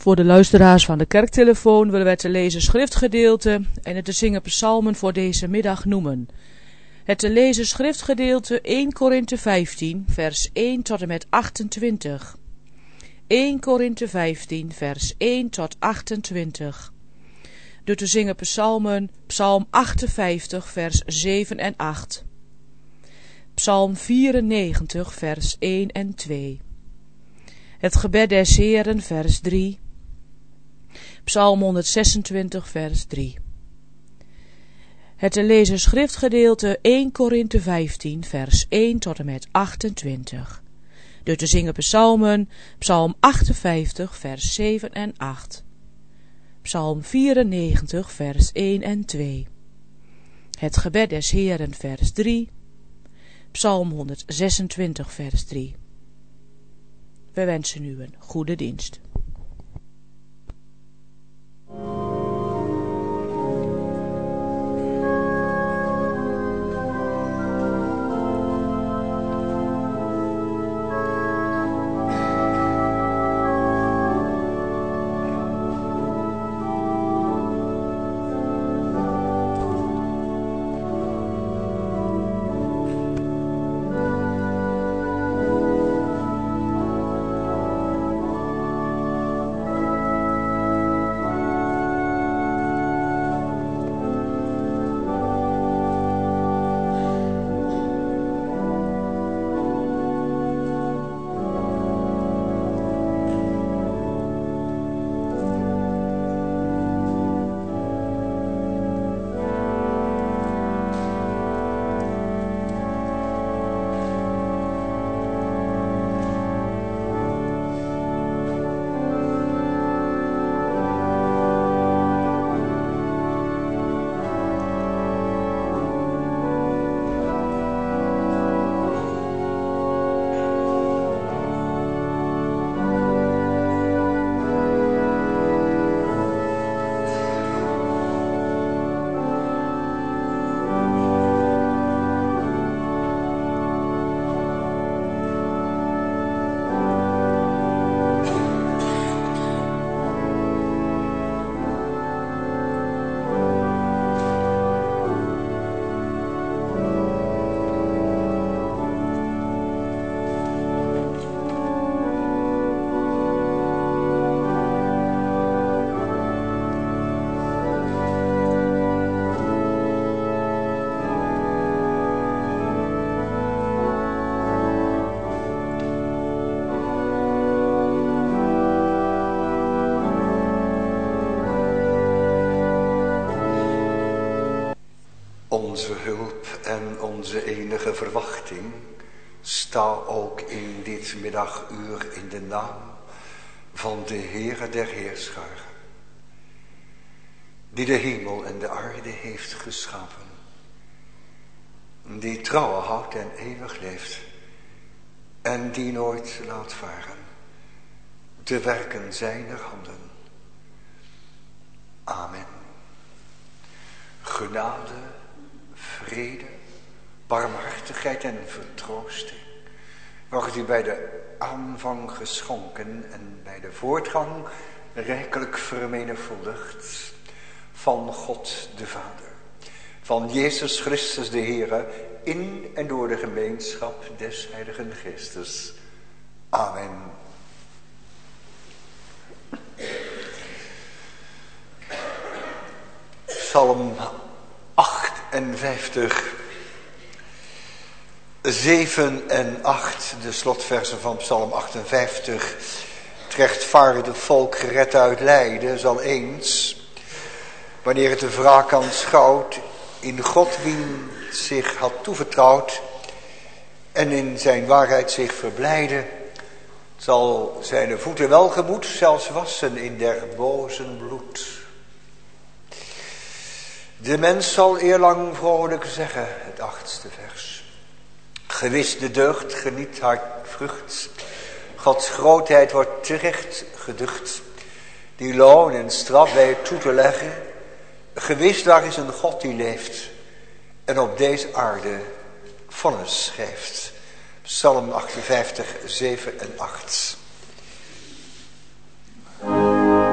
Voor de luisteraars van de kerktelefoon willen wij te lezen schriftgedeelte en het te zingen psalmen voor deze middag noemen. Het te lezen schriftgedeelte 1 Korinthe 15 vers 1 tot en met 28. 1 Korinthe 15 vers 1 tot 28. De te zingen psalmen psalm 58 vers 7 en 8. Psalm 94 vers 1 en 2. Het gebed des Heeren vers 3. Psalm 126 vers 3. Het te lezen schriftgedeelte 1 Korinthe 15 vers 1 tot en met 28. De te zingen psalmen psalm 58 vers 7 en 8. Psalm 94 vers 1 en 2. Het gebed des Heeren vers 3. Psalm 126 vers 3. We wensen u een goede dienst. Onze hulp en onze enige verwachting sta ook in dit middaguur in de naam van de Heere der Heerscharen, die de hemel en de aarde heeft geschapen, die trouw houdt en eeuwig leeft en die nooit laat varen de werken zijner handen. Amen. Genade, vrede, barmhartigheid en vertroosting wordt u bij de aanvang geschonken en bij de voortgang rijkelijk vermenigvuldigd van God de Vader, van Jezus Christus de Heere, in en door de gemeenschap des Heiligen Geestes. Amen. Psalm 58, 7 en 8, de slotversen van Psalm 58. Het rechtvaardige volk gered uit lijden zal eens, wanneer het de wraak aanschouwt, in God wien zich had toevertrouwd en in zijn waarheid zich verblijden, zal zijn voeten welgemoed zelfs wassen in der bozen bloed. De mens zal eerlang vrolijk zeggen, het 8e vers. Gewis de deugd geniet haar vrucht. Gods grootheid wordt terecht geducht. Die loon en straf bij het toe te leggen. Gewis daar is een God die leeft. En op deze aarde vonnis schrijft. Psalm 58, 7 en 8.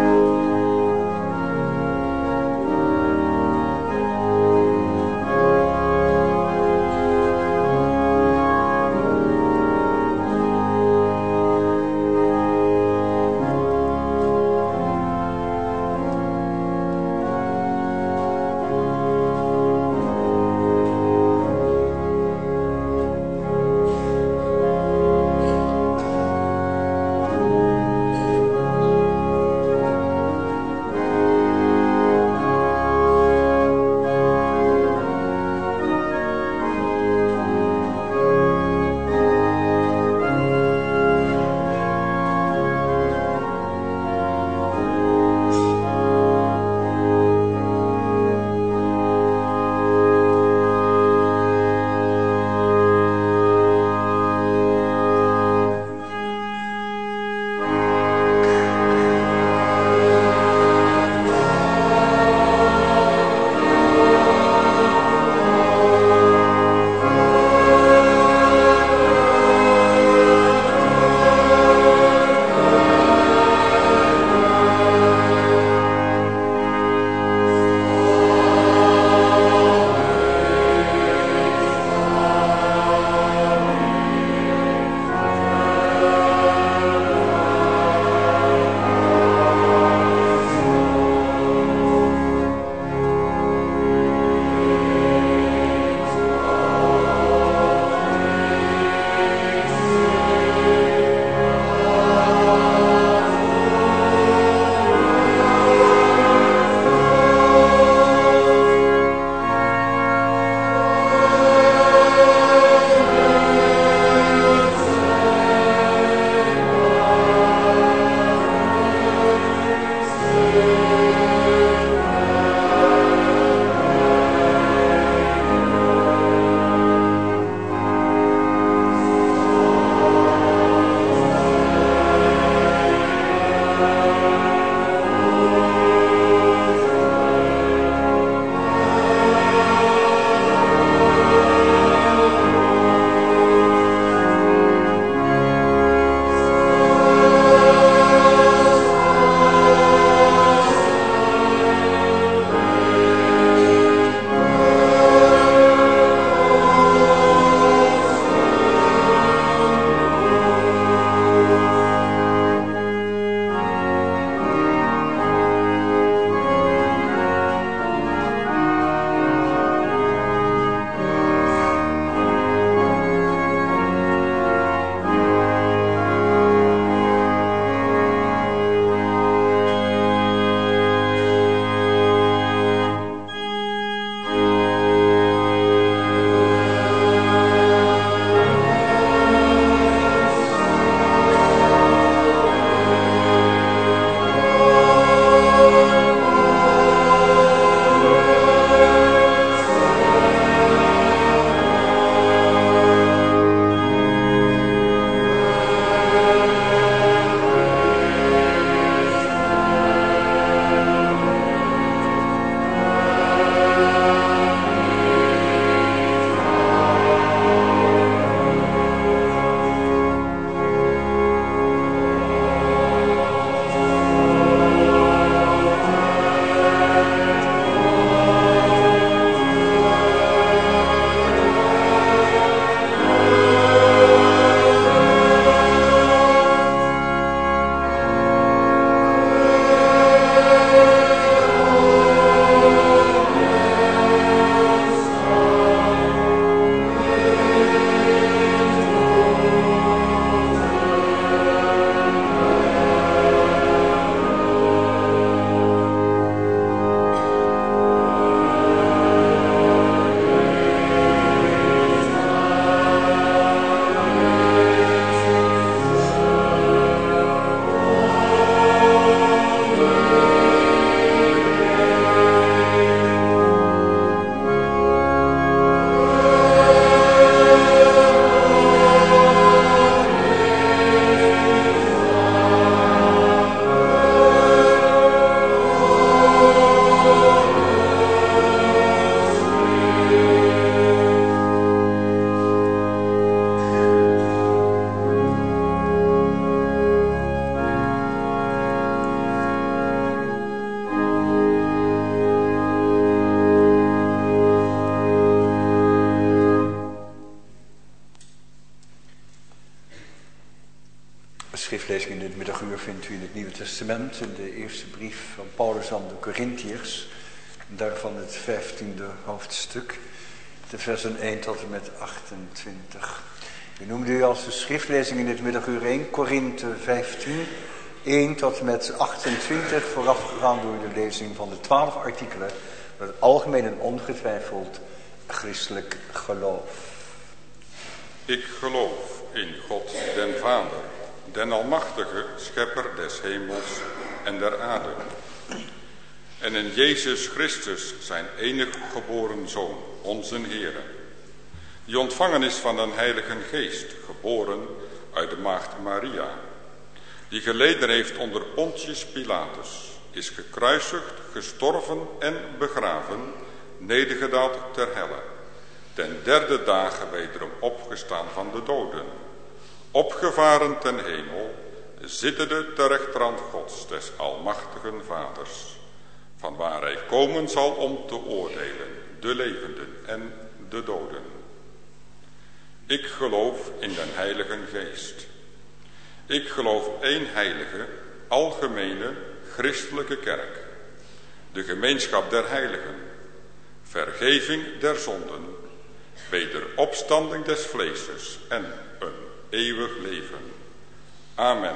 vindt u in het Nieuwe Testament, in de eerste brief van Paulus aan de Korintiërs, daarvan het 15e hoofdstuk, de versen 1 tot en met 28. U noemde u als de schriftlezing in dit middaguur 1 Korinthe 15, 1 tot en met 28, voorafgegaan door de lezing van de 12 artikelen, met het algemeen en ongetwijfeld christelijk geloof. Ik geloof in God den Vader, den almachtige schepper des hemels en der aarde. En in Jezus Christus, zijn enig geboren Zoon, onze Heere, die ontvangen is van den Heilige Geest, geboren uit de maagd Maria, die geleden heeft onder Pontius Pilatus, is gekruisigd, gestorven en begraven, nedergedaald ter helle, ten derde dagen wederom opgestaan van de doden, opgevaren ten hemel, zittende ter rechterhand Gods, des almachtigen Vaders, van waar hij komen zal om te oordelen, de levenden en de doden. Ik geloof in den Heilige Geest. Ik geloof één heilige, algemene, christelijke kerk, de gemeenschap der heiligen, vergeving der zonden, wederopstanding des vleeses en een eeuwig leven. Amen.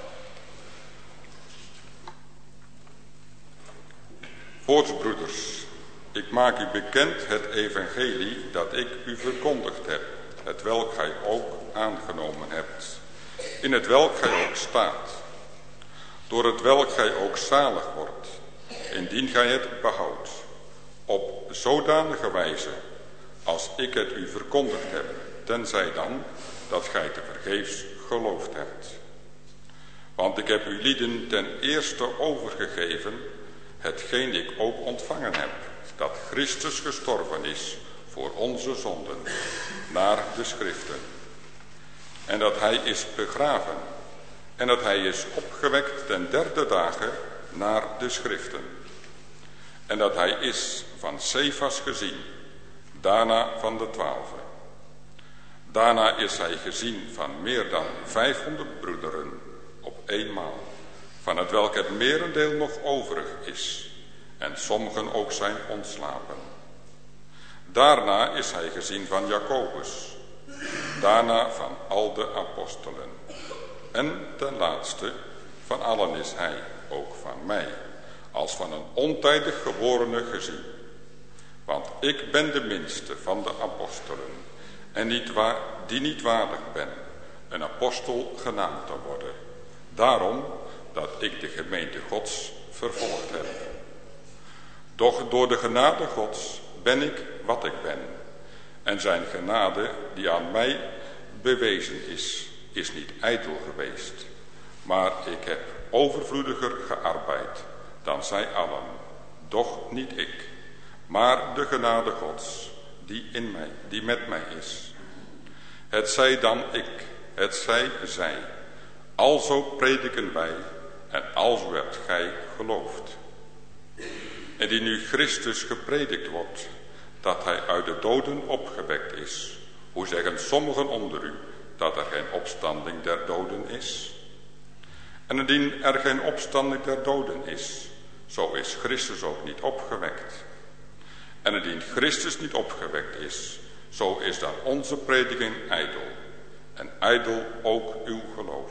Voortsbroeders, ik maak u bekend het evangelie dat ik u verkondigd heb, het welk gij ook aangenomen hebt, in het welk gij ook staat, door het welk gij ook zalig wordt, indien gij het behoudt, op zodanige wijze als ik het u verkondigd heb, tenzij dan dat gij te vergeefs geloofd hebt. Want ik heb u lieden ten eerste overgegeven, hetgeen ik ook ontvangen heb, dat Christus gestorven is voor onze zonden, naar de schriften. En dat hij is begraven, en dat hij is opgewekt ten derde dagen naar de schriften. En dat hij is van Cephas gezien, daarna van de 12. Daarna is hij gezien van meer dan 500 broederen op eenmaal, van het welk het merendeel nog overig is, en sommigen ook zijn ontslapen. Daarna is hij gezien van Jacobus, daarna van al de apostelen. En ten laatste van allen is hij, ook van mij, als van een ontijdig geborene gezien. Want ik ben de minste van de apostelen, en die niet waardig ben, een apostel genaamd te worden. Daarom dat ik de gemeente Gods vervolgd heb. Doch door de genade Gods ben ik wat ik ben. En zijn genade die aan mij bewezen is niet ijdel geweest. Maar ik heb overvloediger gearbeid dan zij allen. Doch niet ik, maar de genade Gods die met mij is. Het zij dan ik, het zij zij. Alzo prediken wij en alzo hebt gij geloofd. En die nu Christus gepredikt wordt, dat hij uit de doden opgewekt is. Hoe zeggen sommigen onder u dat er geen opstanding der doden is? En indien er geen opstanding der doden is, zo is Christus ook niet opgewekt. En indien Christus niet opgewekt is, zo is dan onze prediking ijdel. En ijdel ook uw geloof.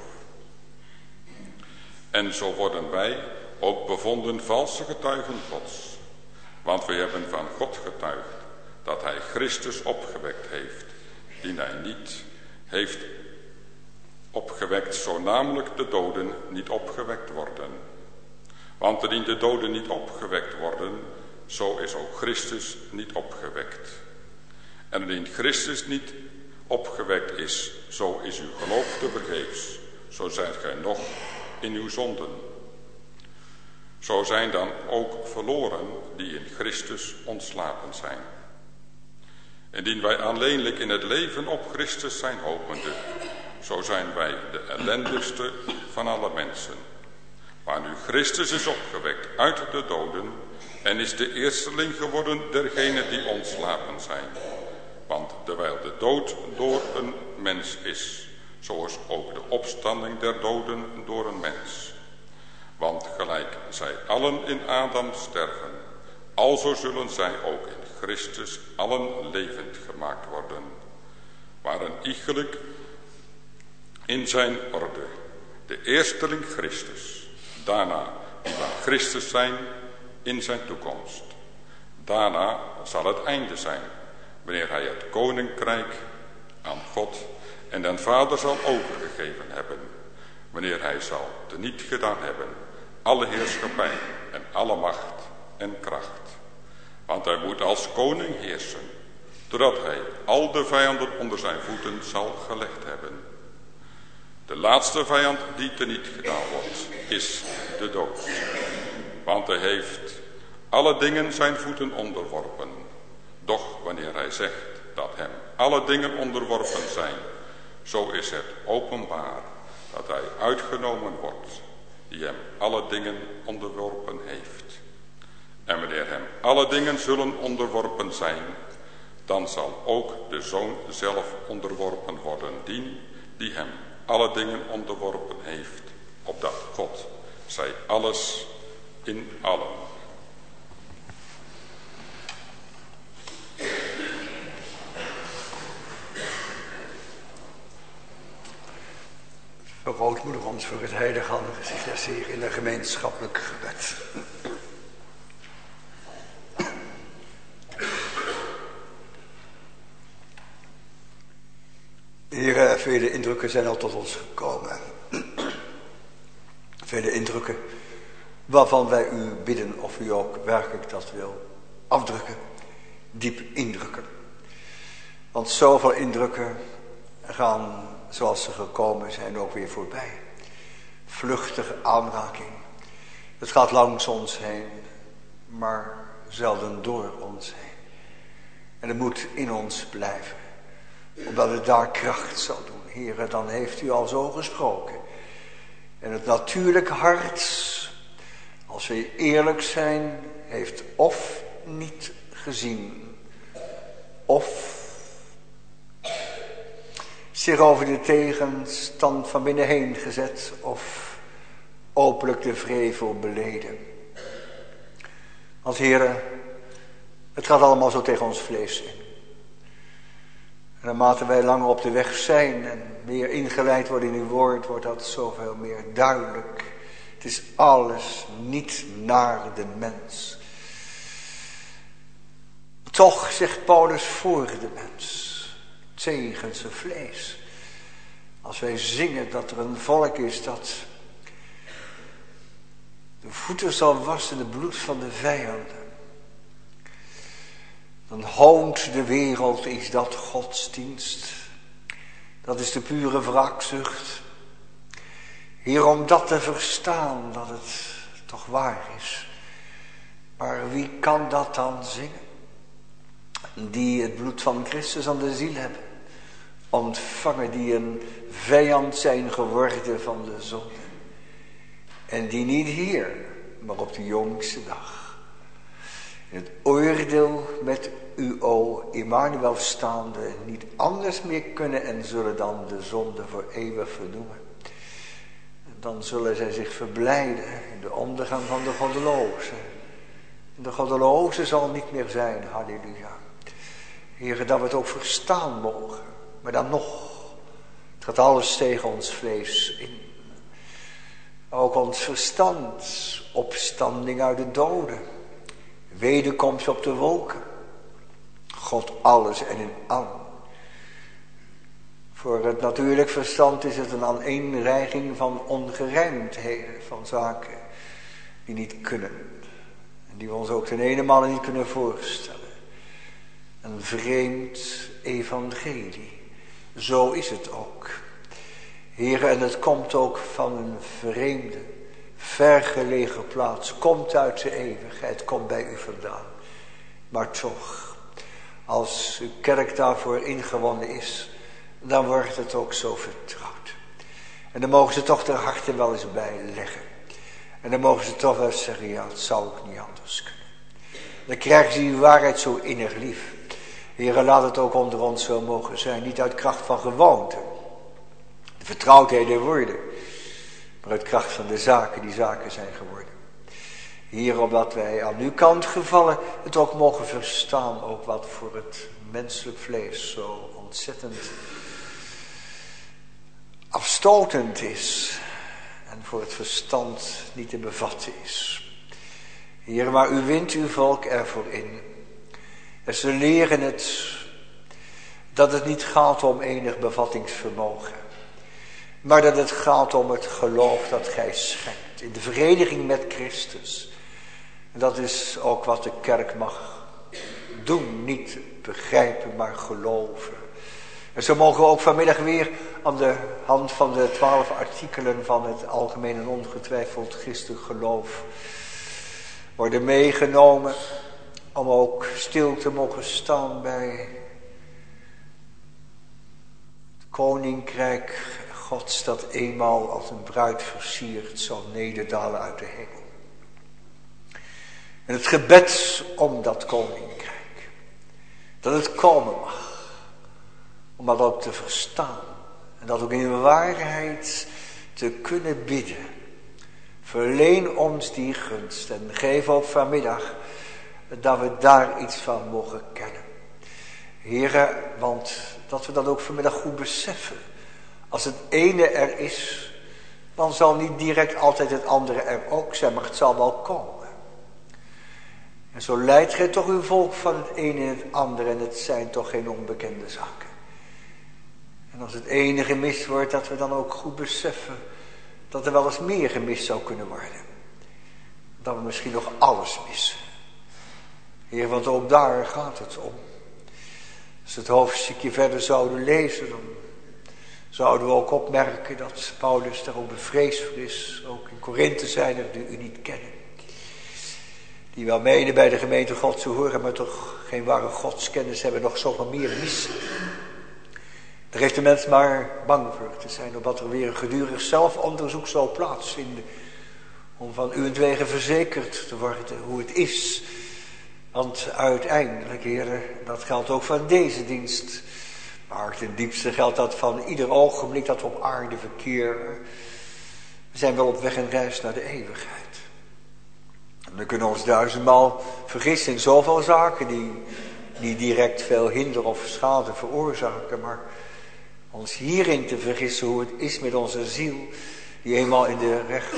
En zo worden wij ook bevonden valse getuigen Gods. Want we hebben van God getuigd dat hij Christus opgewekt heeft, die hij niet heeft opgewekt, zo namelijk de doden niet opgewekt worden. Want indien de doden niet opgewekt worden, zo is ook Christus niet opgewekt. En indien Christus niet opgewekt is, zo is uw geloof te vergeefs, zo zijt gij nog in uw zonden. Zo zijn dan ook verloren die in Christus ontslapen zijn. Indien wij alleenlijk in het leven op Christus zijn hopende, zo zijn wij de ellendigste van alle mensen. Maar nu Christus is opgewekt uit de doden en is de eersteling geworden dergenen die ontslapen zijn. Want terwijl de dood door een mens is, zoals ook de opstanding der doden door een mens. Want gelijk zij allen in Adam sterven, alzo zullen zij ook in Christus allen levend gemaakt worden. Maar een iegelijk in zijn orde, de eersteling Christus, daarna die van Christus zijn in zijn toekomst. Daarna zal het einde zijn, wanneer hij het koninkrijk aan God en den Vader zal overgegeven hebben, wanneer hij zal teniet gedaan hebben alle heerschappij en alle macht en kracht. Want hij moet als koning heersen, totdat hij al de vijanden onder zijn voeten zal gelegd hebben. De laatste vijand die teniet gedaan wordt, is de dood. Want hij heeft alle dingen zijn voeten onderworpen. Doch wanneer hij zegt dat hem alle dingen onderworpen zijn, zo is het openbaar dat hij uitgenomen wordt, die hem alle dingen onderworpen heeft. En wanneer hem alle dingen zullen onderworpen zijn, dan zal ook de Zoon zelf onderworpen worden, die hem alle dingen onderworpen heeft, opdat God zij alles in allen. Grootmoeder ons voor het heilige aangezicht des Heer in een gemeenschappelijk gebed. Heer, vele indrukken zijn al tot ons gekomen. Vele indrukken waarvan wij u bidden of u ook werkelijk dat wil afdrukken. Diep indrukken. Want zoveel indrukken gaan zoals ze gekomen zijn ook weer voorbij. Vluchtige aanraking. Het gaat langs ons heen, maar zelden door ons heen. En het moet in ons blijven, omdat het daar kracht zal doen. Heere, dan heeft u al zo gesproken. En het natuurlijke hart, als we eerlijk zijn, heeft of niet gezien, of zich over de tegenstand van binnen heen gezet, of openlijk de vrevel beleden. Want Heere, het gaat allemaal zo tegen ons vlees in. En naarmate wij langer op de weg zijn en meer ingeleid worden in uw woord, wordt dat zoveel meer duidelijk. Het is alles niet naar de mens. Toch zegt Paulus voor de mens, tegen zijn vlees. Als wij zingen dat er een volk is dat de voeten zal wassen, het bloed van de vijanden. Dan hoont de wereld, is dat godsdienst. Dat is de pure wraakzucht. Hier om dat te verstaan, dat het toch waar is. Maar wie kan dat dan zingen? Die het bloed van Christus aan de ziel hebben. Ontvangen, die een vijand zijn geworden van de zonde. En die niet hier, maar op de jongste dag. In het oordeel met u, o Immanuel staande, niet anders meer kunnen en zullen dan de zonde voor eeuwig vernoemen. Dan zullen zij zich verblijden in de ondergang van de goddelozen. En de goddeloze zal niet meer zijn, halleluja. Heere, dat we het ook verstaan mogen. Maar dan nog, het gaat alles tegen ons vlees in. Ook ons verstand, opstanding uit de doden. Wederkomst op de wolken. God alles en in allen. Voor het natuurlijk verstand is het een aaneenreiging van ongerijmdheden, van zaken die niet kunnen. En die we ons ook ten ene niet kunnen voorstellen. Een vreemd evangelie. Zo is het ook. Heere, en het komt ook van een vreemde, vergelegen plaats. Komt uit de eeuwigheid, komt bij u vandaan. Maar toch, als uw kerk daarvoor ingewonnen is, dan wordt het ook zo vertrouwd. En dan mogen ze toch de harten wel eens bij leggen. En dan mogen ze toch wel zeggen, ja, het zou ook niet anders kunnen. Dan krijgen ze die waarheid zo innig lief. Heere, laat het ook onder ons zo mogen zijn. Niet uit kracht van gewoonte. de vertrouwdheid der woorden, maar uit kracht van de zaken die zaken zijn geworden. Heer, opdat wij aan uw kant gevallen het ook mogen verstaan, ook wat voor het menselijk vlees zo ontzettend afstotend is en voor het verstand niet te bevatten is. Heer, maar u wint uw volk ervoor in. En ze leren het, dat het niet gaat om enig bevattingsvermogen, maar dat het gaat om het geloof dat gij schenkt in de vereniging met Christus. En dat is ook wat de kerk mag doen, niet begrijpen, maar geloven. En zo mogen we ook vanmiddag weer aan de hand van de 12 artikelen van het algemeen en ongetwijfeld christelijk geloof worden meegenomen, om ook stil te mogen staan bij het koninkrijk Gods dat eenmaal als een bruid versierd zal nederdalen uit de hemel. En het gebed om dat koninkrijk, dat het komen mag, om dat ook te verstaan en dat ook in waarheid te kunnen bidden. Verleen ons die gunst en geef ook vanmiddag dat we daar iets van mogen kennen. Heere, want dat we dat ook vanmiddag goed beseffen. Als het ene er is, dan zal niet direct altijd het andere er ook zijn, maar het zal wel komen. En zo leidt gij toch uw volk van het ene in het andere en het zijn toch geen onbekende zaken. En als het ene gemist wordt, dat we dan ook goed beseffen dat er wel eens meer gemist zou kunnen worden. Dat we misschien nog alles missen. Heer, want ook daar gaat het om. Als we het hoofdstukje verder zouden lezen, dan zouden we ook opmerken dat Paulus daar ook bevreesd voor is. Ook in Korinthe zijn er die u niet kennen. Die wel menen bij de gemeente God te horen, maar toch geen ware godskennis hebben, nog zoveel meer missen. Daar heeft de mens maar bang voor te zijn, opdat er weer een gedurig zelfonderzoek zal plaatsvinden. Om van uwentwege verzekerd te worden hoe het is. Want uiteindelijk, heren, dat geldt ook van deze dienst. Maar ten diepste geldt dat van ieder ogenblik dat we op aarde verkeren. We zijn wel op weg en reis naar de eeuwigheid. En we kunnen ons 1000-maal vergissen in zoveel zaken die niet direct veel hinder of schade veroorzaken. Maar ons hierin te vergissen hoe het is met onze ziel, die eenmaal in de rechter,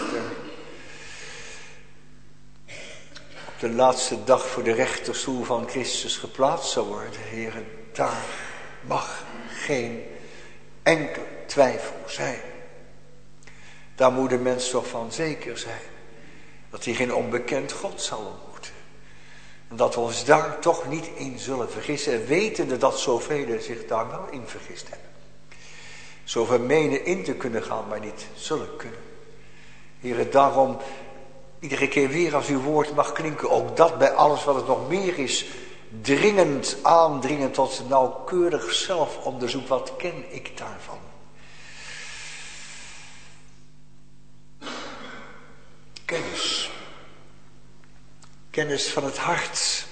op de laatste dag voor de rechterstoel van Christus geplaatst zal worden. Heren, daar mag geen enkel twijfel zijn. Daar moet de mens toch van zeker zijn, dat hij geen onbekend God zal ontmoeten. En dat we ons daar toch niet in zullen vergissen, en wetende dat zoveel zich daar wel in vergist hebben. Zoveel menen in te kunnen gaan, maar niet zullen kunnen. Heere, daarom iedere keer weer als uw woord mag klinken, ook dat bij alles wat het nog meer is, dringend aandringen tot nauwkeurig zelfonderzoek. Wat ken ik daarvan? Kennis. Kennis van het hart.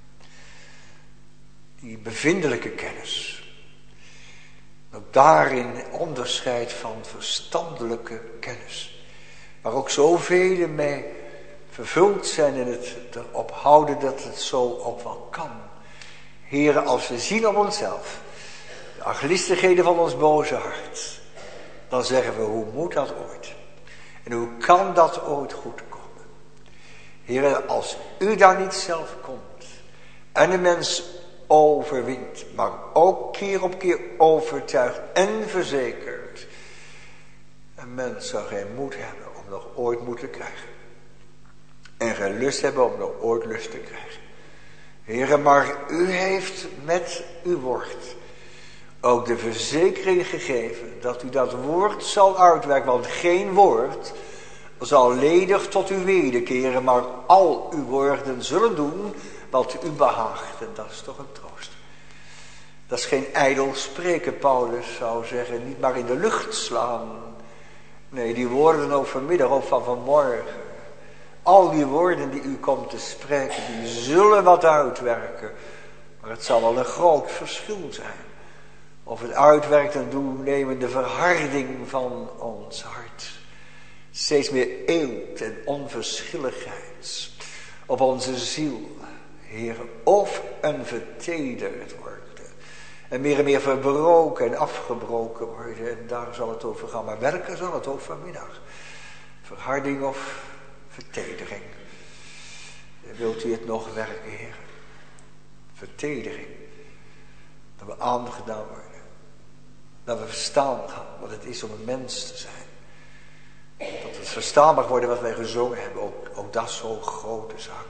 Die bevindelijke kennis. Ook daarin onderscheid van verstandelijke kennis. Waar ook zoveel mee vervuld zijn en het erop houden dat het zo ook wel kan. Here, als we zien op onszelf de arglistigheden van ons boze hart, dan zeggen we, hoe moet dat ooit? En hoe kan dat ooit goed komen? Here, als u daar niet zelf komt en de mens overwint, maar ook keer op keer overtuigt en verzekert, een mens zou geen moed hebben om nog ooit moed te krijgen. En geen lust hebben om nog ooit lust te krijgen. Heere, maar u heeft met uw woord ook de verzekering gegeven dat u dat woord zal uitwerken. Want geen woord zal ledig tot u wederkeren, maar al uw woorden zullen doen wat u behaagt. En dat is toch een troost. Dat is geen ijdel spreken, Paulus zou zeggen, niet maar in de lucht slaan. Nee, die woorden ook vanmiddag, ook van vanmorgen. Al die woorden die u komt te spreken, die zullen wat uitwerken. Maar het zal wel een groot verschil zijn. Of het uitwerkt een toenemende verharding van ons hart. Steeds meer eelt en onverschilligheid op onze ziel. Heer, of een vertederd worden. En meer verbroken en afgebroken worden. En daar zal het over gaan. Maar welke zal het ook vanmiddag? Verharding of vertedering? Wilt u het nog werken, Heer? Vertedering. Dat we aangedaan worden. Dat we verstaan gaan wat het is om een mens te zijn. Dat het verstaan mag worden wat wij gezongen hebben. Ook dat is zo'n grote zaak.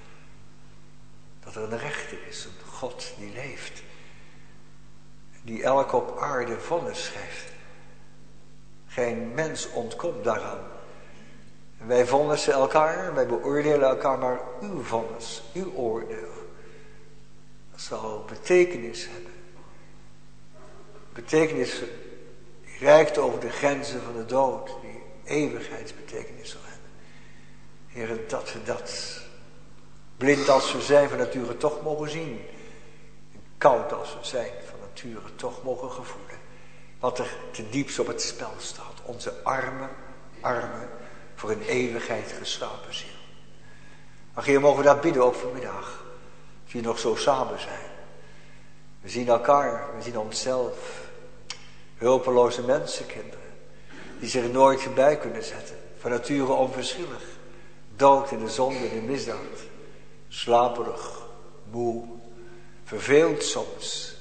Dat er een rechter is, een God die leeft. Die elk op aarde vonnis schrijft. Geen mens ontkomt daaraan. Wij vonnissen elkaar, wij beoordelen elkaar, maar uw vonnis, uw oordeel. Dat zal betekenis hebben. Betekenis die reikt over de grenzen van de dood. Die eeuwigheidsbetekenis zal hebben. Heer, dat we dat, blind als we zijn van nature, toch mogen zien. En koud als we zijn van nature, toch mogen gevoelen. Wat er te diepst op het spel staat. Onze arme, voor een eeuwigheid geschapen ziel. Maar Heer, mogen we dat bidden ook vanmiddag. Als we nog zo samen zijn. We zien elkaar, we zien onszelf. Hulpeloze mensenkinderen. Die zich nooit voorbij kunnen zetten. Van nature onverschillig. Dood in de zonde en de misdaad. Slaperig, moe. Verveeld soms.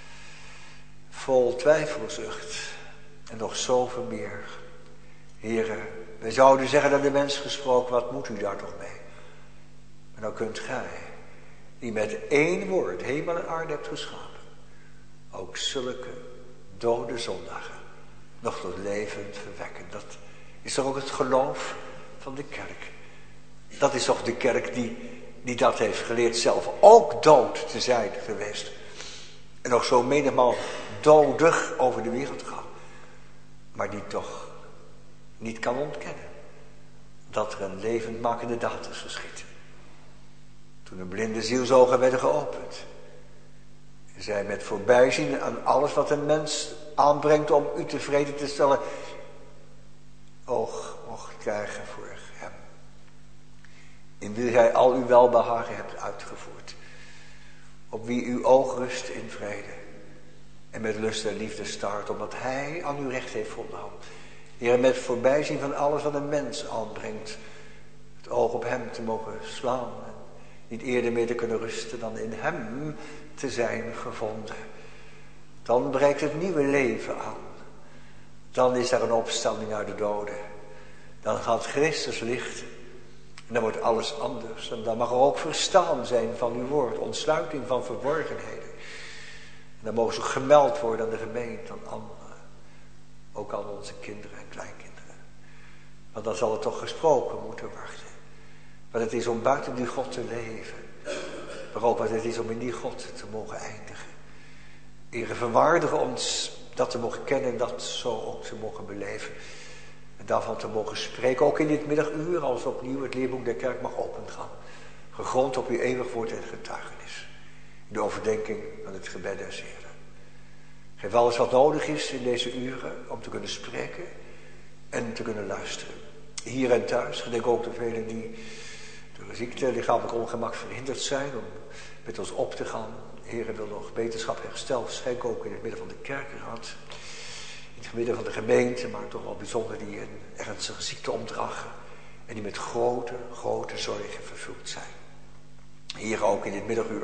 Vol twijfelzucht. En nog zoveel meer. Heren, wij zouden zeggen dat de mens gesproken, wat moet u daar toch mee? Maar dan kunt gij, die met één woord hemel en aarde hebt geschapen, ook zulke dode zondagen nog tot leven verwekken. Dat is toch ook het geloof van de kerk. Dat is toch de kerk die dat heeft geleerd zelf ook dood te zijn geweest. En nog zo menigmaal dodig over de wereld gaan. Maar die toch niet kan ontkennen dat er een levendmakende daad is geschied. Toen de blinde zielsogen werden geopend. En zij met voorbijzien aan alles wat een mens aanbrengt om u tevreden te stellen, oog mocht krijgen voor hem. In wie gij al uw welbehagen hebt uitgevoerd. Op wie uw oog rust in vrede. En met lust en liefde staart, omdat hij aan uw recht heeft volhouden. Heer, met voorbijzien van alles wat een mens aanbrengt. Het oog op hem te mogen slaan. En niet eerder meer te kunnen rusten dan in hem te zijn gevonden. Dan breekt het nieuwe leven aan. Dan is er een opstanding uit de doden. Dan gaat Christus licht. En dan wordt alles anders. En dan mag er ook verstaan zijn van uw woord. Ontsluiting van verborgenheden. En dan mogen ze gemeld worden aan de gemeente, aan anderen. Ook aan onze kinderen en kleinkinderen. Want dan zal het toch gesproken moeten worden. Wat het is om buiten die God te leven. Maar ook wat het is om in die God te mogen eindigen. Heere, verwaardigen ons dat te mogen kennen en dat zo ook te mogen beleven. En daarvan te mogen spreken. Ook in dit middaguur als opnieuw het leerboek der kerk mag opengaan. Gegrond op uw eeuwig woord en getuigenis. In de overdenking van het gebed des Heeren. Geef alles wat nodig is in deze uren om te kunnen spreken en te kunnen luisteren. Hier en thuis, gedenk ook de velen die door ziekte, lichamelijk ongemak verhinderd zijn om met ons op te gaan. Heer, wil nog beterschap, herstel, schenk ook in het midden van de kerkenraad. In het midden van de gemeente, maar toch wel bijzonder die een ernstige ziekte omdragen. En die met grote zorgen vervuld zijn. Hier ook in dit middaguur.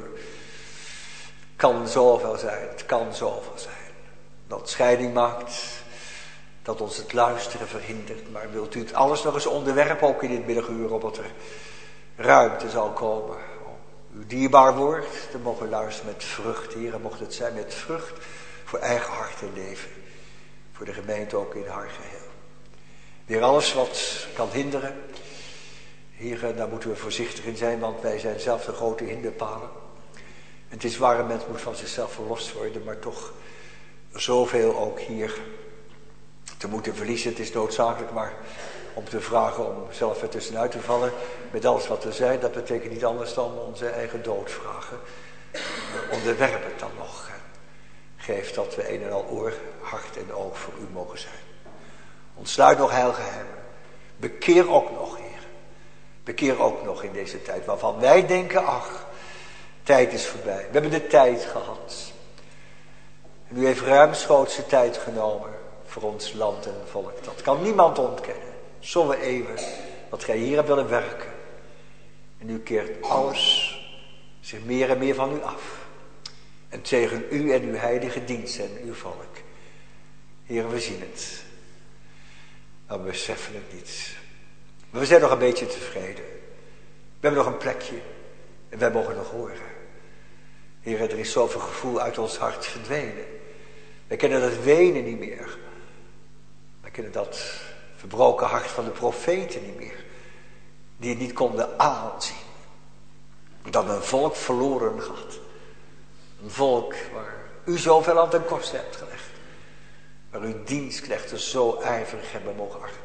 Kan zoveel zijn, het kan zoveel zijn. Dat scheiding maakt, dat ons het luisteren verhindert. Maar wilt u het alles nog eens onderwerpen, ook in dit middaguur, opdat er ruimte zal komen om uw dierbaar woord te mogen luisteren met vrucht. Heer, mocht het zijn met vrucht voor eigen hart en leven. Voor de gemeente ook in haar geheel. Weer alles wat kan hinderen. Heer, daar moeten we voorzichtig in zijn, want wij zijn zelf de grote hinderpalen. En het is waar, een mens moet van zichzelf verlost worden, maar toch zoveel ook hier te moeten verliezen. Het is noodzakelijk maar om te vragen om zelf er tussenuit te vallen met alles wat er zijn. Dat betekent niet anders dan onze eigen dood vragen. Onderwerp het dan nog. Geef dat we een en al oor, hart en oog voor u mogen zijn. Ontsluit nog heilgeheimen. Bekeer ook nog, Heer. Bekeer ook nog in deze tijd. Waarvan wij denken, ach, tijd is voorbij. We hebben de tijd gehad. En u heeft ruimschoots tijd genomen voor ons land en volk. Dat kan niemand ontkennen. Zonder eeuwen dat gij hier hebt willen werken. En u keert alles zich meer en meer van u af. En tegen u en uw heilige dienst en uw volk. Heer, we zien het. Maar we beseffen het niet. Maar we zijn nog een beetje tevreden. We hebben nog een plekje. En wij mogen nog horen. Heer, er is zoveel gevoel uit ons hart verdwenen. Wij kennen dat wenen niet meer. Wij kennen dat verbroken hart van de profeten niet meer. Die het niet konden aanzien. Dat een volk verloren gaat. Een volk waar u zoveel aan ten koste hebt gelegd. Waar uw dienstknechten zo ijverig hebben mogen arbeiden.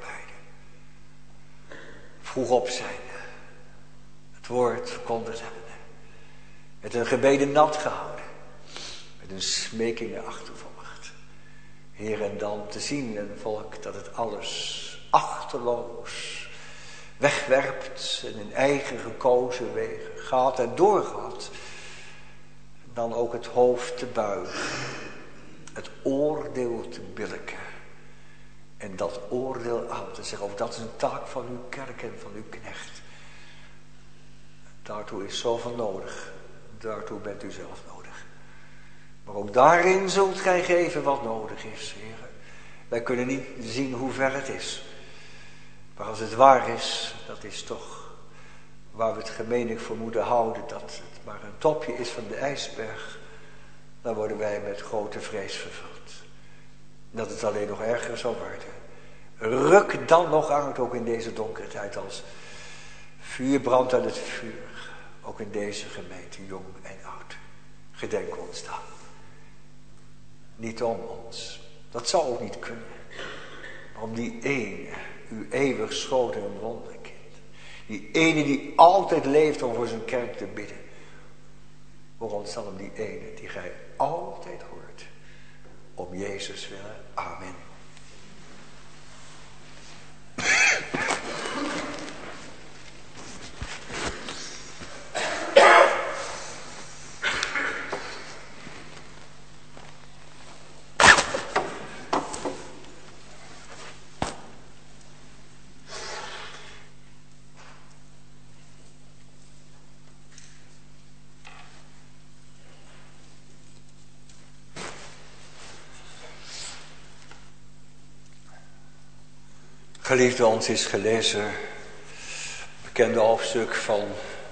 Vroeg op zijn. Het woord verkondigd hebben. Met een gebeden nat gehouden. Met een smekingen achtervolgd. Heer, en dan te zien een volk dat het alles achterloos wegwerpt. En in eigen gekozen wegen gaat en doorgaat. Dan ook het hoofd te buigen. Het oordeel te billijken. En dat oordeel aan te zeggen. Ook dat is een taak van uw kerk en van uw knecht. Daartoe is zoveel nodig. Daartoe bent u zelf nodig. Maar ook daarin zult gij geven wat nodig is, Heer. Wij kunnen niet zien hoe ver het is. Maar als het waar is, dat is toch waar we het gemeenlijk voor moeten houden. Dat het maar een topje is van de ijsberg. Dan worden wij met grote vrees vervuld. Dat het alleen nog erger zal worden. Ruk dan nog uit, ook in deze donkere tijd, als vuur brandt uit het vuur. Ook in deze gemeente, jong en oud. Gedenk ons dan. Niet om ons. Dat zou ook niet kunnen. Maar om die ene, uw eeuwig schoten en wonderkind. Die ene die altijd leeft om voor zijn kerk te bidden. Hoor ons dan om die ene die gij altijd hoort. Om Jezus willen. Amen. Geliefde, ons is gelezen het bekende hoofdstuk van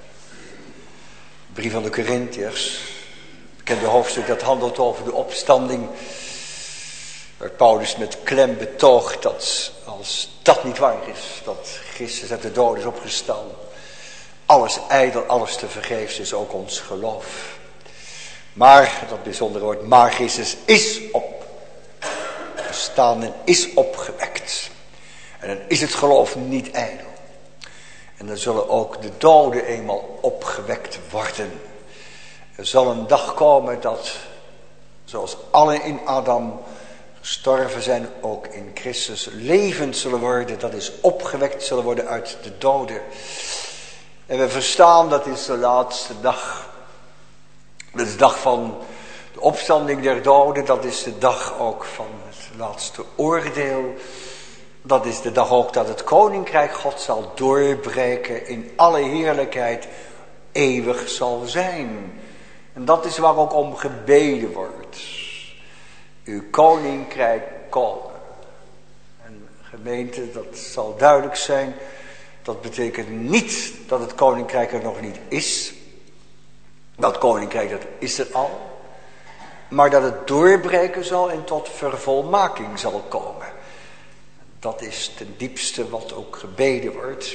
de brief van de Korintiërs. Het bekende hoofdstuk dat handelt over de opstanding. Waar Paulus met klem betoogt dat als dat niet waar is, dat Christus uit de dood is opgestaan. Alles ijdel, alles te vergeefs is, ook ons geloof. Maar, dat bijzondere woord, maar Christus is opgestaan en is opgewekt. En dan is het geloof niet ijdel. En dan zullen ook de doden eenmaal opgewekt worden. Er zal een dag komen dat, zoals allen in Adam gestorven zijn, ook in Christus levend zullen worden. Dat is opgewekt zullen worden uit de doden. En we verstaan, dat is de laatste dag. Dat is de dag van de opstanding der doden. Dat is de dag ook van het laatste oordeel. Dat is de dag ook dat het koninkrijk God zal doorbreken, in alle heerlijkheid eeuwig zal zijn. En dat is waar ook om gebeden wordt. Uw koninkrijk komen. En gemeente, dat zal duidelijk zijn. Dat betekent niet dat het koninkrijk er nog niet is. Dat koninkrijk, dat is er al. Maar dat het doorbreken zal en tot vervolmaking zal komen. Dat is ten diepste wat ook gebeden wordt.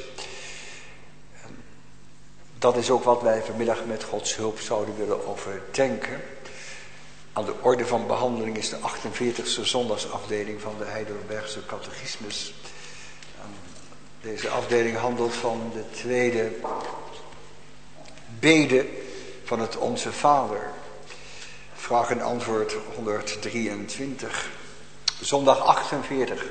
Dat is ook wat wij vanmiddag met Gods hulp zouden willen overdenken. Aan de orde van behandeling is de 48e zondagsafdeling van de Heidelbergse catechismus. Deze afdeling handelt van de tweede bede van het Onze Vader. Vraag en antwoord 123. Zondag 48.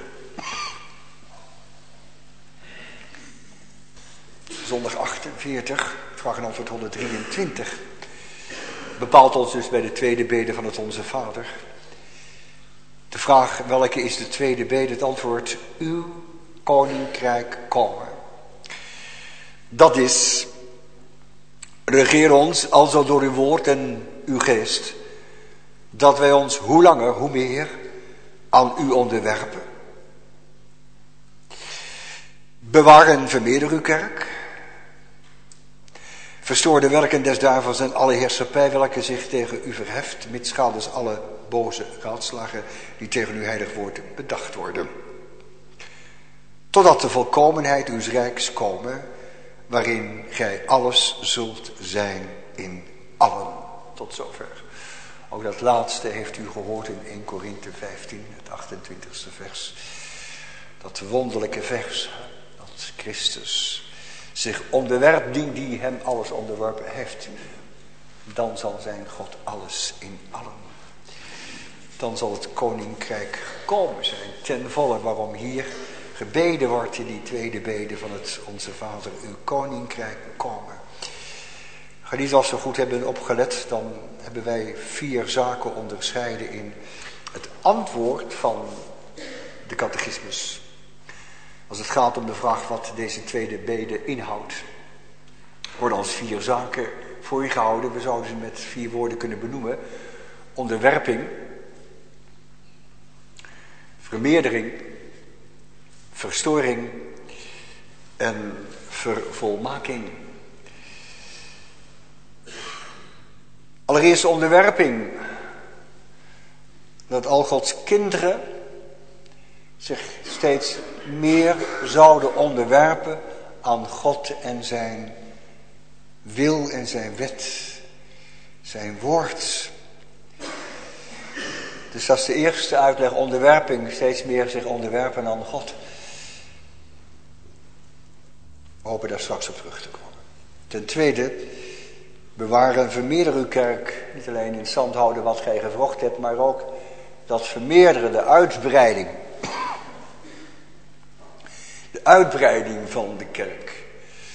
Zondag 48, vraag en antwoord 123. Bepaalt ons dus bij de tweede bede van het Onze Vader. De vraag, welke is de tweede bede? Het antwoord, uw koninkrijk komen. Dat is, regeer ons alzo door uw woord en uw geest, dat wij ons hoe langer, hoe meer aan u onderwerpen. Bewaar en vermeerder uw kerk. Verstoor de werken des duivels en alle heerschappij welke zich tegen u verheft, mitsgaal dus alle boze raadslagen die tegen uw heilig woord bedacht worden. Totdat de volkomenheid uws rijks komen, waarin gij alles zult zijn in allen. Tot zover. Ook dat laatste heeft u gehoord in 1 Korinthe 15, het 28e vers. Dat wonderlijke vers, dat Christus zich onderwerpt, die hem alles onderworpen heeft. Dan zal zijn God alles in allen. Dan zal het koninkrijk gekomen zijn, ten volle, waarom hier gebeden wordt in die tweede bede van het Onze Vader, uw koninkrijk komen. Geliefden, als we goed hebben opgelet, dan hebben wij 4 zaken onderscheiden in het antwoord van de catechismus. Als het gaat om de vraag wat deze tweede bede inhoudt, worden als 4 zaken voor je gehouden. We zouden ze met 4 woorden kunnen benoemen. Onderwerping, vermeerdering, verstoring en vervolmaking. Allereerst onderwerping. Dat al Gods kinderen zich steeds meer zouden onderwerpen aan God en zijn wil en zijn wet, zijn woord. Dus dat is de eerste uitleg, onderwerping, steeds meer zich onderwerpen aan God. We hopen daar straks op terug te komen. Ten tweede, bewaar en vermeerder uw kerk. Niet alleen in stand houden wat gij gevrocht hebt, maar ook dat vermeerderen, de uitbreiding. De uitbreiding van de kerk.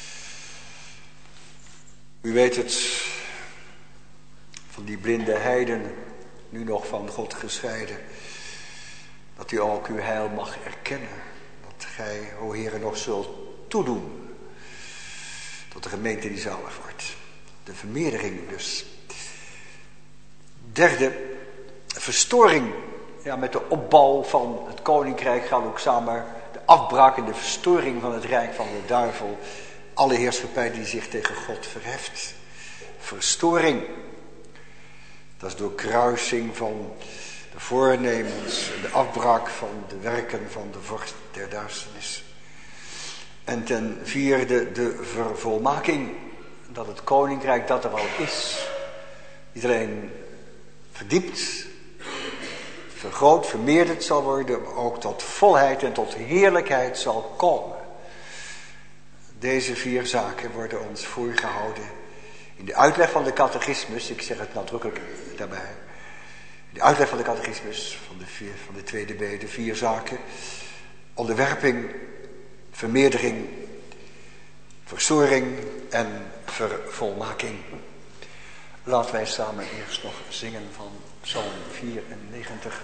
U weet het, van die blinde heiden, nu nog van God gescheiden, dat u ook uw heil mag erkennen. Dat gij, o Heere, nog zult toedoen tot de gemeente die zalig wordt. De vermeerdering dus. Derde, verstoring. Ja, met de opbouw van het koninkrijk gaat ook samen de afbraak en de verstoring van het rijk van de duivel. Alle heerschappij die zich tegen God verheft. Verstoring. Dat is door kruising van de voornemens, de afbraak van de werken van de vorst der duisternis. En ten vierde de vervolmaking. Dat het koninkrijk dat er al is, niet alleen verdiept, vergroot, vermeerderd zal worden, maar ook tot volheid en tot heerlijkheid zal komen. Deze 4 zaken worden ons voorgehouden in de uitleg van de catechismus, ik zeg het nadrukkelijk daarbij. In de uitleg van de catechismus van de tweede bede, 4 zaken. Onderwerping, vermeerdering, verstoring en vervolmaking. Laten wij samen eerst nog zingen van Psalm 94.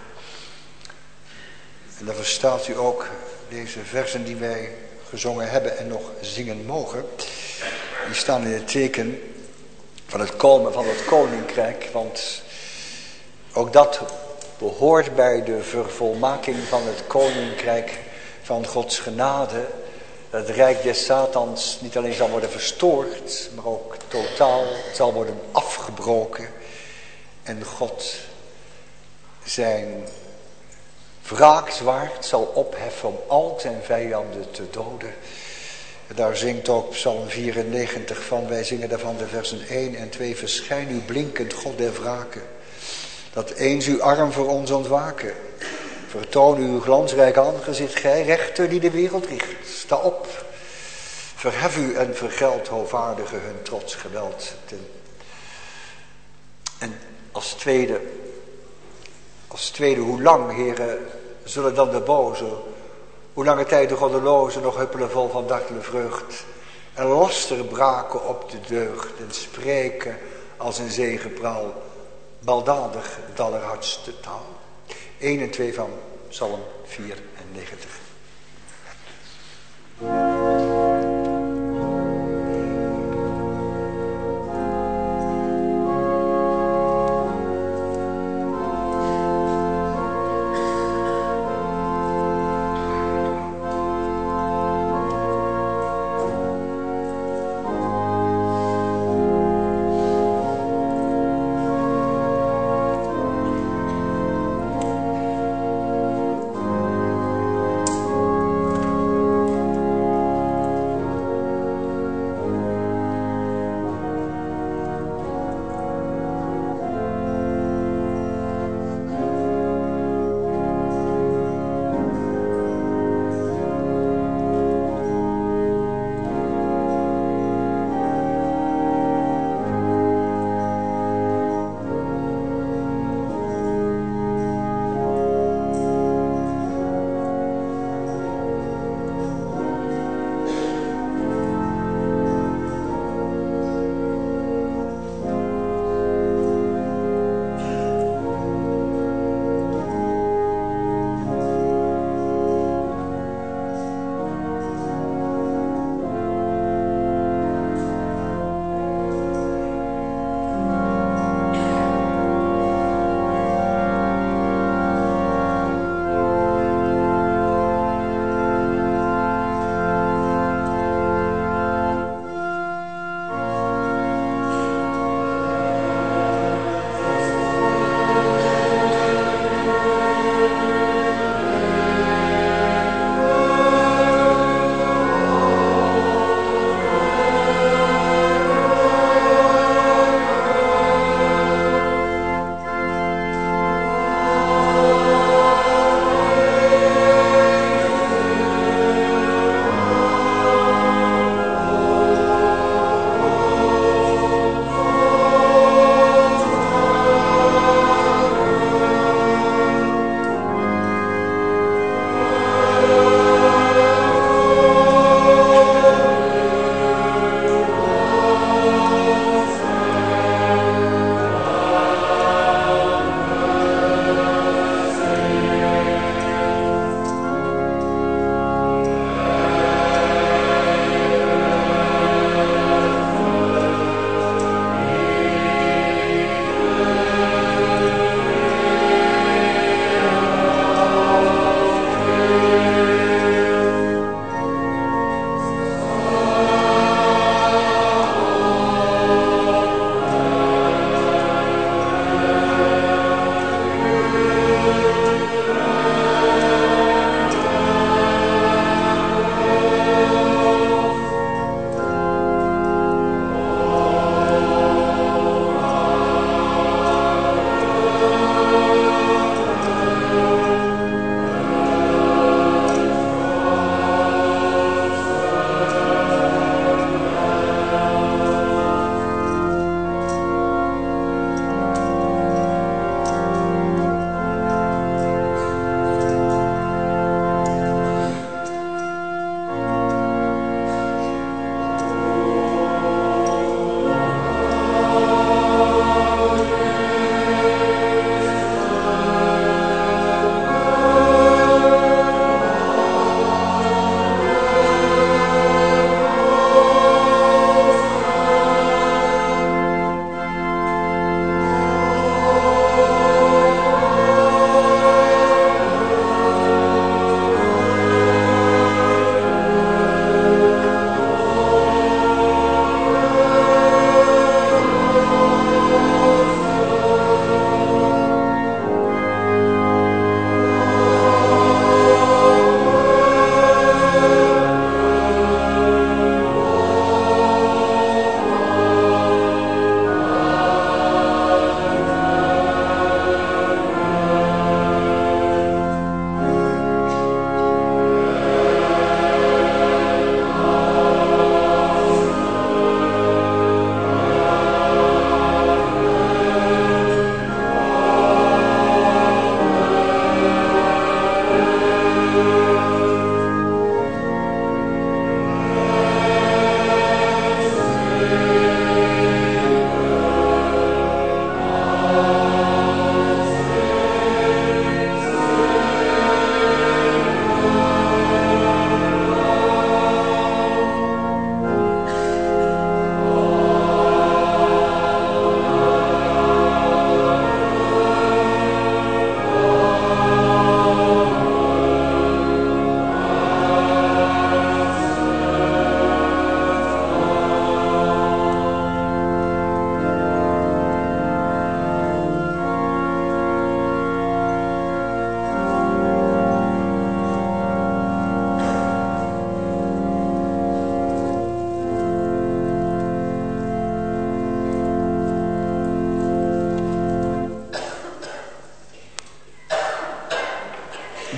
En dan verstaat u ook deze versen die wij gezongen hebben en nog zingen mogen. Die staan in het teken van het komen van het koninkrijk. Want ook dat behoort bij de vervolmaking van het koninkrijk van Gods genade. Dat het rijk des Satans niet alleen zal worden verstoord, maar ook totaal zal worden afgebroken. En God zijn wraakzwaard zal opheffen om al zijn vijanden te doden. En daar zingt ook Psalm 94 van. Wij zingen daarvan de versen 1 en 2. Verschijn u blinkend, God der wraken. Dat eens uw arm voor ons ontwaken. Vertoon uw glansrijk aangezicht, gij rechter die de wereld richt. Sta op, verhef u en vergeld hoogvaardige hun trots geweld. En als Als tweede, hoe lang, heren, zullen dan de bozen, hoe lange tijd de goddelozen nog huppelen vol van dartele vreugd en laster braken op de deugd en spreken als een zegepraal, baldadig het allerhardste taal. 1 en 2 van Psalm 94.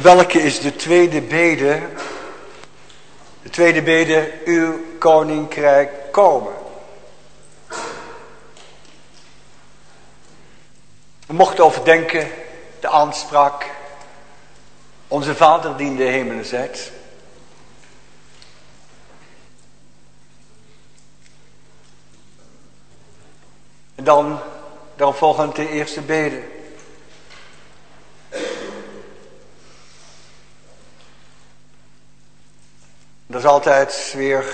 Welke is de tweede bede? De tweede bede, uw koninkrijk komen. We mochten overdenken de aanspraak. Onze Vader die in de hemelen zijt. En dan daaropvolgend de eerste bede. Dat is altijd weer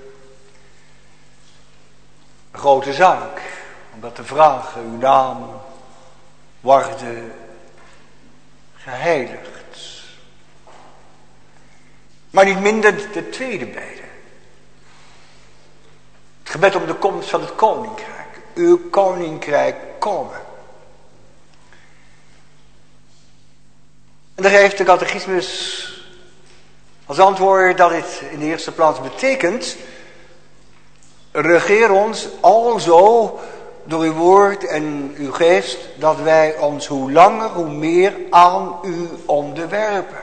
een grote zaak. Om dat te vragen, uw naam worden geheiligd. Maar niet minder de tweede bede. Het gebed om de komst van het koninkrijk. Uw koninkrijk komen. En daar heeft de catechismus als antwoord dat dit in de eerste plaats betekent: regeer ons alzo door uw woord en uw geest, dat wij ons hoe langer hoe meer aan u onderwerpen.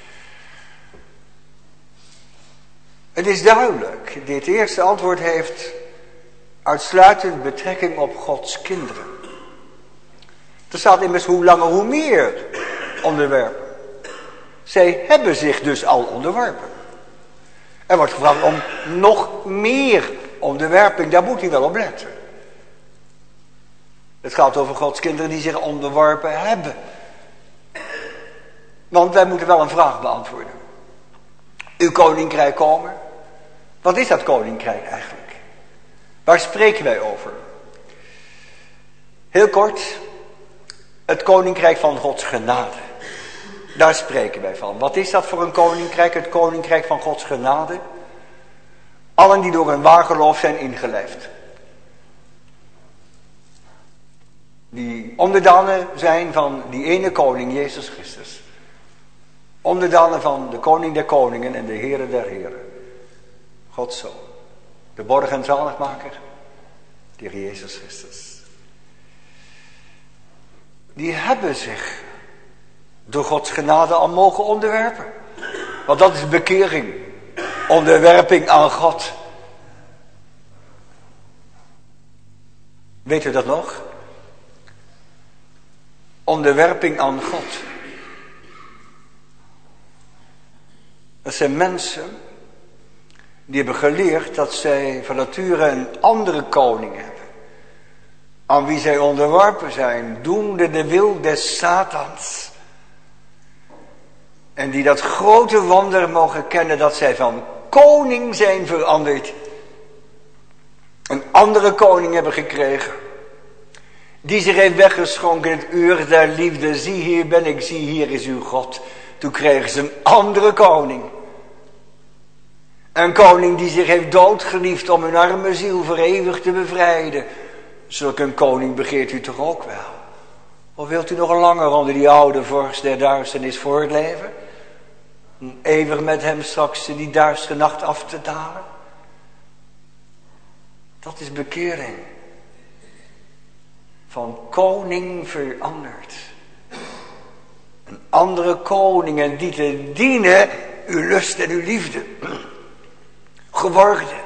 Het is duidelijk, dit eerste antwoord heeft uitsluitend betrekking op Gods kinderen. Er staat immers hoe langer hoe meer onderwerpen. Zij hebben zich dus al onderworpen. Er wordt gevraagd om nog meer onderwerping, daar moet u wel op letten. Het gaat over Gods kinderen die zich onderworpen hebben. Want wij moeten wel een vraag beantwoorden. Uw koninkrijk komen. Wat is dat koninkrijk eigenlijk? Waar spreken wij over? Heel kort, het koninkrijk van Gods genade. Daar spreken wij van. Wat is dat voor een koninkrijk? Het koninkrijk van Gods genade. Allen die door een waar geloof zijn ingelijfd. Die onderdanen zijn van die ene koning, Jezus Christus. Onderdanen van de koning der koningen en de Heere der heren. Gods Zoon. De borg en zaligmaker. De Heer Jezus Christus. Die hebben zich door Gods genade al mogen onderwerpen. Want dat is bekering. Onderwerping aan God. Weet u dat nog? Onderwerping aan God. Dat zijn mensen die hebben geleerd dat zij van nature een andere koning hebben. Aan wie zij onderworpen zijn, doende de wil des Satans. En die dat grote wonder mogen kennen dat zij van koning zijn veranderd. Een andere koning hebben gekregen. Die zich heeft weggeschonken in het uur der liefde. Zie hier ben ik, zie hier is uw God. Toen kregen ze een andere koning. Een koning die zich heeft doodgeliefd om hun arme ziel voor eeuwig te bevrijden. Zulk een koning begeert u toch ook wel? Of wilt u nog langer onder die oude vorst der duisternis voortleven? Om eeuwig met hem straks in die duistere nacht af te dalen? Dat is bekering. Van koning veranderd. Een andere koning en die te dienen uw lust en uw liefde. Geworden.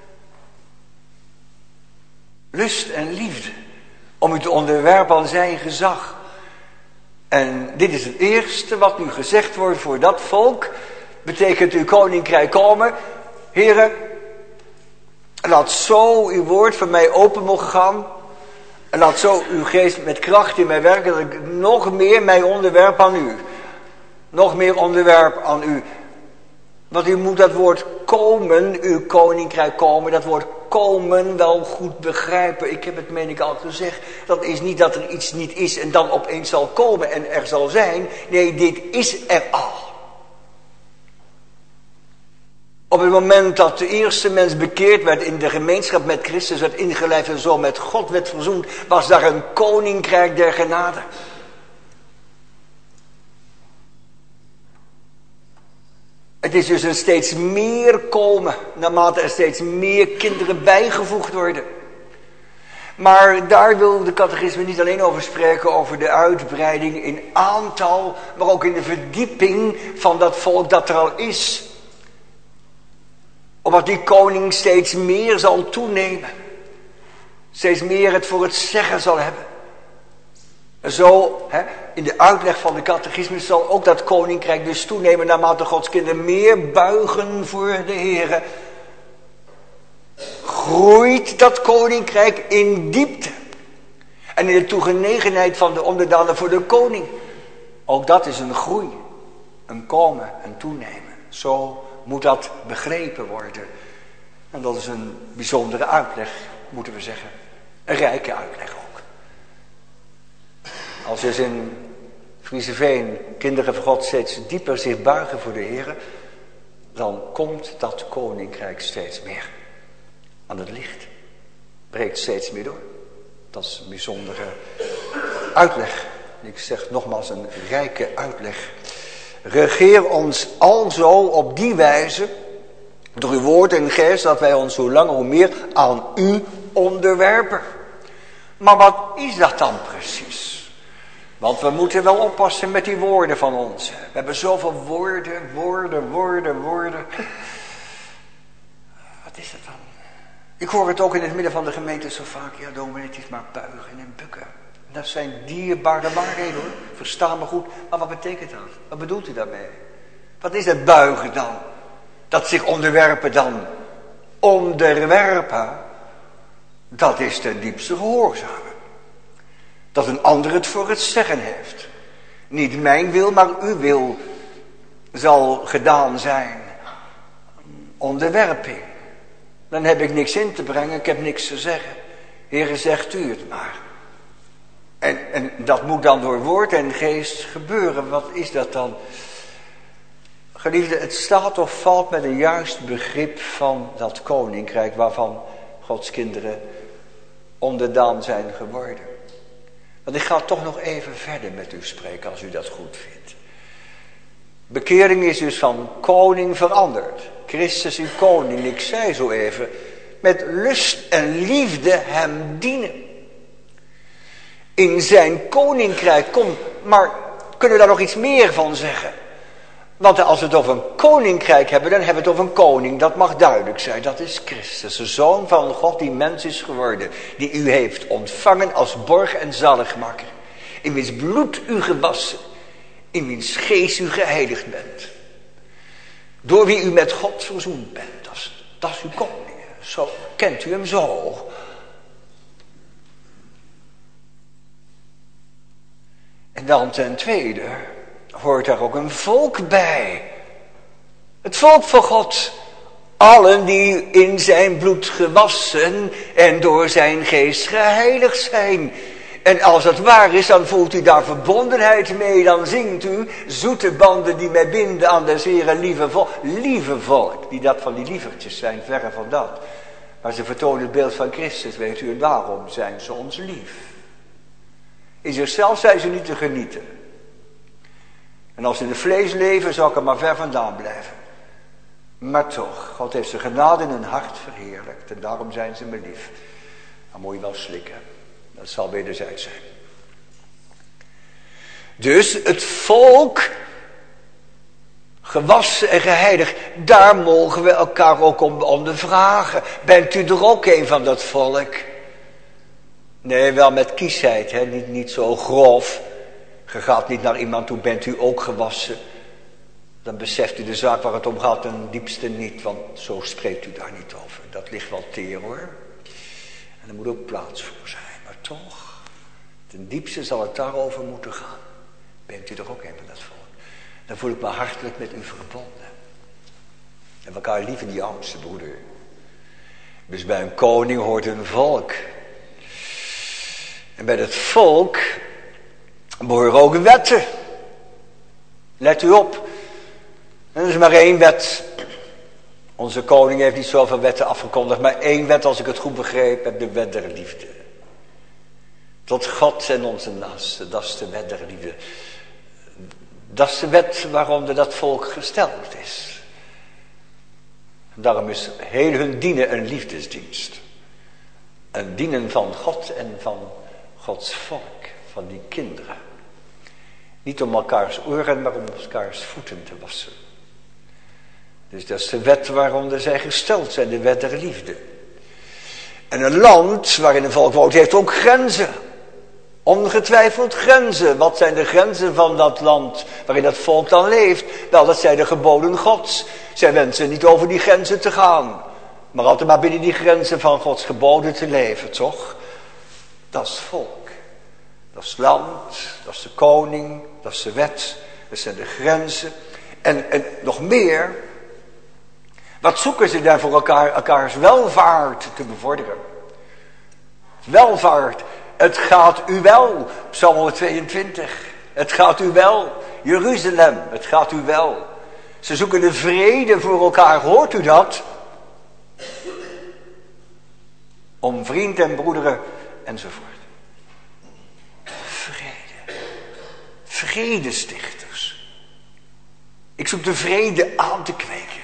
Lust en liefde. Om u te onderwerpen aan zijn gezag. En dit is het eerste wat nu gezegd wordt voor dat volk. Betekent uw koninkrijk komen. Heren, laat zo uw woord voor mij open mogen gaan. En laat zo uw geest met kracht in mij werken. Dat ik nog meer mij onderwerp aan u. Nog meer onderwerp aan u. Want u moet dat woord komen, uw koninkrijk komen, dat woord komen wel goed begrijpen. Ik heb het, meen ik, al gezegd. Dat is niet dat er iets niet is en dan opeens zal komen en er zal zijn. Nee, dit is er al. Op het moment dat de eerste mens bekeerd werd, in de gemeenschap met Christus werd ingelijfd en zo met God werd verzoend, was daar een koninkrijk der genade. Het is dus een steeds meer komen, naarmate er steeds meer kinderen bijgevoegd worden. Maar daar wil de catechisme niet alleen over spreken, over de uitbreiding in aantal, maar ook in de verdieping van dat volk dat er al is. Omdat die koning steeds meer zal toenemen. Steeds meer het voor het zeggen zal hebben. Zo, in de uitleg van de catechismus zal ook dat koninkrijk dus toenemen naarmate Gods kinderen meer buigen voor de Heere. Groeit dat koninkrijk in diepte. En in de toegenegenheid van de onderdanen voor de koning. Ook dat is een groei. Een komen, een toenemen. Zo moet dat begrepen worden. En dat is een bijzondere uitleg, moeten we zeggen. Een rijke uitleg ook. Als dus in Frieseveen kinderen van God steeds dieper zich buigen voor de Heer, dan komt dat koninkrijk steeds meer aan het licht. Breekt steeds meer door. Dat is een bijzondere uitleg. Ik zeg nogmaals een rijke uitleg. Regeer ons alzo op die wijze, door uw woord en geest, dat wij ons hoe langer hoe meer aan u onderwerpen. Maar wat is dat dan precies? Want we moeten wel oppassen met die woorden van ons. We hebben zoveel woorden. Wat is dat dan? Ik hoor het ook in het midden van de gemeente zo vaak. Ja, dominee, het is maar buigen en bukken. Dat zijn dierbare waarheden hoor. Versta me goed. Maar wat betekent dat? Wat bedoelt u daarmee? Wat is dat buigen dan? Dat zich onderwerpen dan. Onderwerpen. Dat is ten diepste gehoorzamen. Dat een ander het voor het zeggen heeft. Niet mijn wil, maar uw wil zal gedaan zijn. Onderwerping. Dan heb ik niks in te brengen, ik heb niks te zeggen. Heere, zegt u het maar. En dat moet dan door woord en geest gebeuren. Wat is dat dan? Geliefde, het staat of valt met een juist begrip van dat koninkrijk waarvan Gods kinderen onderdaan zijn geworden. Want ik ga toch nog even verder met u spreken als u dat goed vindt. Bekering is dus van koning veranderd. Christus uw koning, ik zei zo even, met lust en liefde hem dienen. In zijn koninkrijk, kom, maar kunnen we daar nog iets meer van zeggen? Want als we het over een koninkrijk hebben, dan hebben we het over een koning. Dat mag duidelijk zijn. Dat is Christus, de Zoon van God die mens is geworden. Die u heeft ontvangen als borg en zaligmaker. In wiens bloed u gewassen. In wiens geest u geheiligd bent. Door wie u met God verzoend bent. Dat is uw koning. Zo kent u hem zo. En dan ten tweede hoort daar ook een volk bij. Het volk van God. Allen die in zijn bloed gewassen en door zijn geest geheiligd zijn. En als dat waar is, dan voelt u daar verbondenheid mee. Dan zingt u zoete banden die mij binden aan des Heren lieve volk. Lieve volk, die dat van die lievertjes zijn, verre van dat. Maar ze vertonen het beeld van Christus, weet u. En waarom zijn ze ons lief? In zichzelf zijn ze niet te genieten. En als ze in het vlees leven, zou ik er maar ver vandaan blijven. Maar toch, God heeft zijn genade in hun hart verheerlijkt. En daarom zijn ze me lief. Dan moet je wel slikken. Dat zal wederzijds zijn. Dus het volk, gewassen en geheiligd, daar mogen we elkaar ook om ondervragen. Bent u er ook een van dat volk? Nee, wel met kiesheid, hè? Niet zo grof. Je gaat niet naar iemand toe, bent u ook gewassen? Dan beseft u de zaak waar het om gaat ten diepste niet, want zo spreekt u daar niet over. Dat ligt wel teer hoor. En er moet ook plaats voor zijn. Maar toch, ten diepste zal het daarover moeten gaan. Bent u er ook een van dat volk? Dan voel ik me hartelijk met u verbonden. En elkaar lief in die oudste broeder. Dus bij een koning hoort een volk. En bij dat volk behoren ook wetten. Let u op. Er is maar één wet. Onze koning heeft niet zoveel wetten afgekondigd, maar één wet, als ik het goed begreep heb, de wet der liefde. Tot God en onze naasten, dat is de wet der liefde. Dat is de wet waaronder dat volk gesteld is. En daarom is heel hun dienen een liefdesdienst. een dienen van God en van Gods volk, van die kinderen. Niet om elkaars oren, maar om elkaars voeten te wassen. Dus dat is de wet waaronder zij gesteld zijn, de wet der liefde. En een land waarin een volk woont heeft ook grenzen. Ongetwijfeld grenzen. Wat zijn de grenzen van dat land waarin dat volk dan leeft? Wel, dat zijn de geboden Gods. Zij wensen niet over die grenzen te gaan. Maar altijd maar binnen die grenzen van Gods geboden te leven, toch? Dat is volk. Dat is land, dat is de koning, dat is de wet, dat zijn de grenzen. En nog meer, wat zoeken ze daar voor elkaars welvaart te bevorderen? Welvaart, het gaat u wel, Psalm 122. Het gaat u wel, Jeruzalem, het gaat u wel. Ze zoeken de vrede voor elkaar, hoort u dat? Om vriend en broederen enzovoort. Vrede. Vredestichters. Ik zoek de vrede aan te kweken.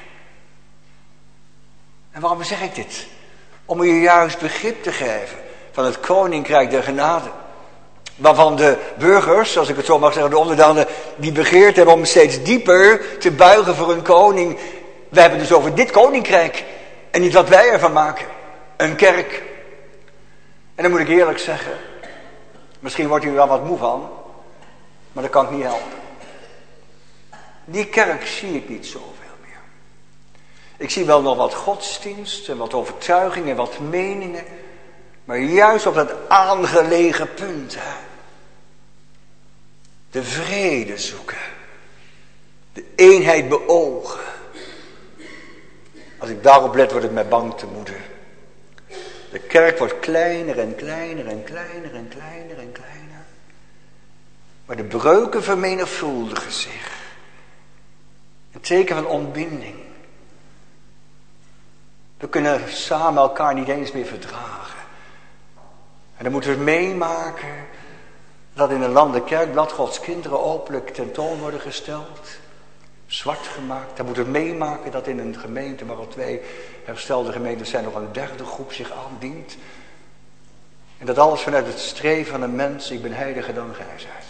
En waarom zeg ik dit? Om u juist begrip te geven van het koninkrijk der genade. Waarvan de burgers, als ik het zo mag zeggen, de onderdanen, die begeerd hebben om steeds dieper te buigen voor een koning. We hebben dus over dit koninkrijk en niet wat wij ervan maken. Een kerk. En dan moet ik eerlijk zeggen, misschien wordt u er wel wat moe van, maar dat kan ik niet helpen. Die kerk zie ik niet zoveel meer. Ik zie wel nog wat godsdienst en wat overtuiging en wat meningen, maar juist op dat aangelegen punt, hè. De vrede zoeken. De eenheid beogen. Als ik daarop let, wordt het mij bang te moede. De kerk wordt kleiner en kleiner en kleiner en kleiner en kleiner. Maar de breuken vermenigvuldigen zich. Een teken van ontbinding. We kunnen samen elkaar niet eens meer verdragen. En dan moeten we meemaken dat in een land de kerkblad Gods kinderen openlijk tentoon worden gesteld. Zwart gemaakt. Dan moeten we meemaken dat in een gemeente waar al 2 herstelde gemeentes zijn nog een derde groep zich aandient. En dat alles vanuit het streven van een mens, ik ben heiliger dan gij zijt.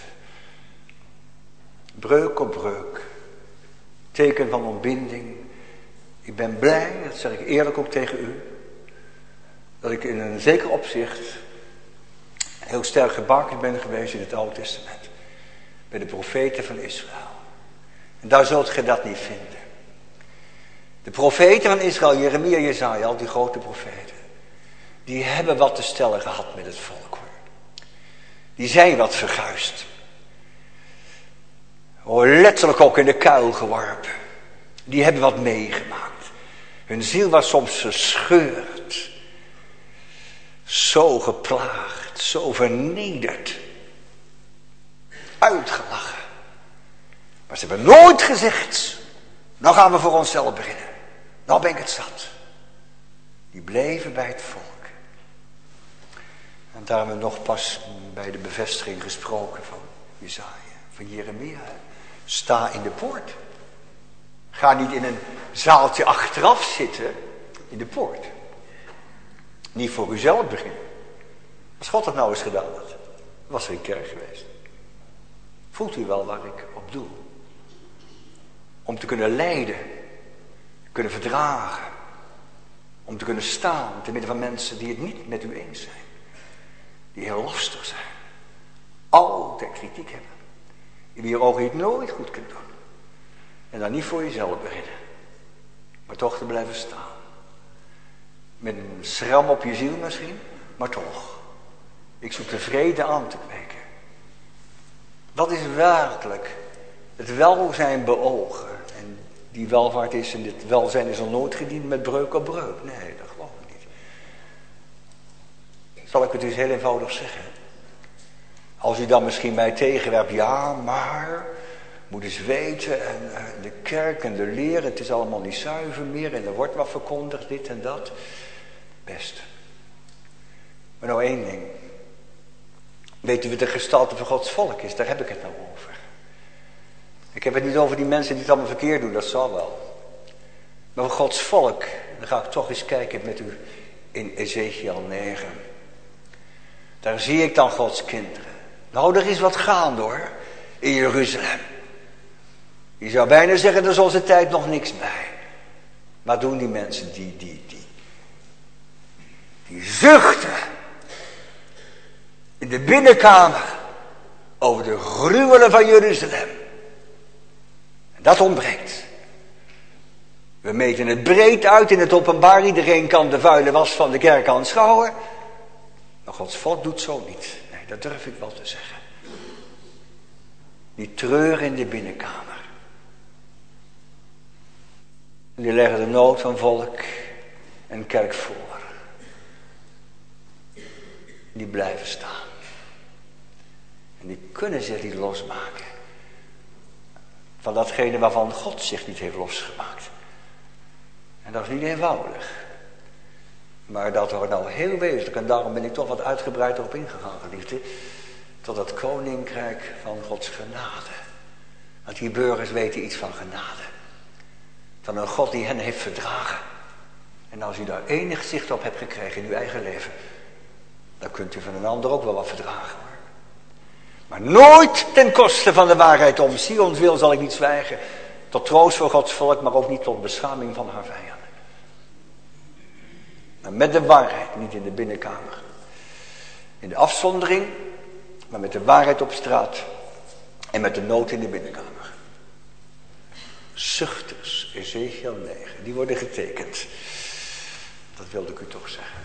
Breuk op breuk. Teken van ontbinding. Ik ben blij, dat zeg ik eerlijk ook tegen u, dat ik in een zeker opzicht heel sterk gebakend ben geweest in het Oude Testament. Bij de profeten van Israël. En daar zult ge dat niet vinden. De profeten van Israël, Jeremia, Jesaja, al die grote profeten, die hebben wat te stellen gehad met het volk, hoor. Die zijn wat verguisd. Letterlijk ook in de kuil geworpen. Die hebben wat meegemaakt. Hun ziel was soms verscheurd. Zo geplaagd, zo vernederd. Uitgelachen. Maar ze hebben nooit gezegd, nou gaan we voor onszelf beginnen. Nou ben ik het zat. Die bleven bij het volk. En daar hebben we nog pas bij de bevestiging gesproken van Jesaja, van Jeremia. Sta in de poort. Ga niet in een zaaltje achteraf zitten, in de poort. Niet voor uzelf beginnen. Als God dat nou eens gedaan had, was er een kerk geweest. Voelt u wel waar ik op doel? Om te kunnen lijden, kunnen verdragen, om te kunnen staan te midden van mensen die het niet met u eens zijn. Die heel lastig zijn. Altijd kritiek hebben. In wie je ogen je het nooit goed kunt doen. En dan niet voor jezelf beginnen. Maar toch te blijven staan. Met een schram op je ziel misschien. Maar toch. Ik zoek de vrede aan te kweken. Dat is werkelijk het welzijn beogen. En die welvaart is, en dit welzijn is al nooit gediend met breuk op breuk. Nee, dat geloof ik niet. Zal ik het dus heel eenvoudig zeggen. Als u dan misschien mij tegenwerpt, ja, maar moet eens weten, en de kerk en de leer, het is allemaal niet zuiver meer en er wordt wat verkondigd, dit en dat. Best. Maar nou één ding. Weten we de gestalte van Gods volk is, daar heb ik het nou over. Ik heb het niet over die mensen die het allemaal verkeerd doen, dat zal wel. Maar voor Gods volk, dan ga ik toch eens kijken met u in Ezekiel 9. Daar zie ik dan Gods kinderen. Nou, er is wat gaande hoor, in Jeruzalem. Je zou bijna zeggen, er is onze tijd nog niks bij. Maar doen die mensen die zuchten in de binnenkamer over de gruwelen van Jeruzalem. En dat ontbreekt. We meten het breed uit in het openbaar. Iedereen kan de vuile was van de kerk aanschouwen. Maar Gods volk doet zo niet. Nee, dat durf ik wel te zeggen. Die treuren in de binnenkamer. Die leggen de nood van volk en kerk voor. Die blijven staan. En die kunnen zich niet losmaken van datgene waarvan God zich niet heeft losgemaakt. En dat is niet eenvoudig. Maar dat wordt nou heel wezenlijk. En daarom ben ik toch wat uitgebreider op ingegaan, geliefde. Tot het koninkrijk van Gods genade. Want die burgers weten iets van genade. Van een God die hen heeft verdragen. En als u daar enig zicht op hebt gekregen in uw eigen leven, dan kunt u van een ander ook wel wat verdragen hoor. Maar nooit ten koste van de waarheid om. Sions wil zal ik niet zwijgen. Tot troost voor Gods volk, maar ook niet tot beschaming van haar vijanden. Maar met de waarheid, niet in de binnenkamer. In de afzondering, maar met de waarheid op straat. En met de nood in de binnenkamer. Zuchters, Ezekiel 9, die worden getekend. Dat wilde ik u toch zeggen.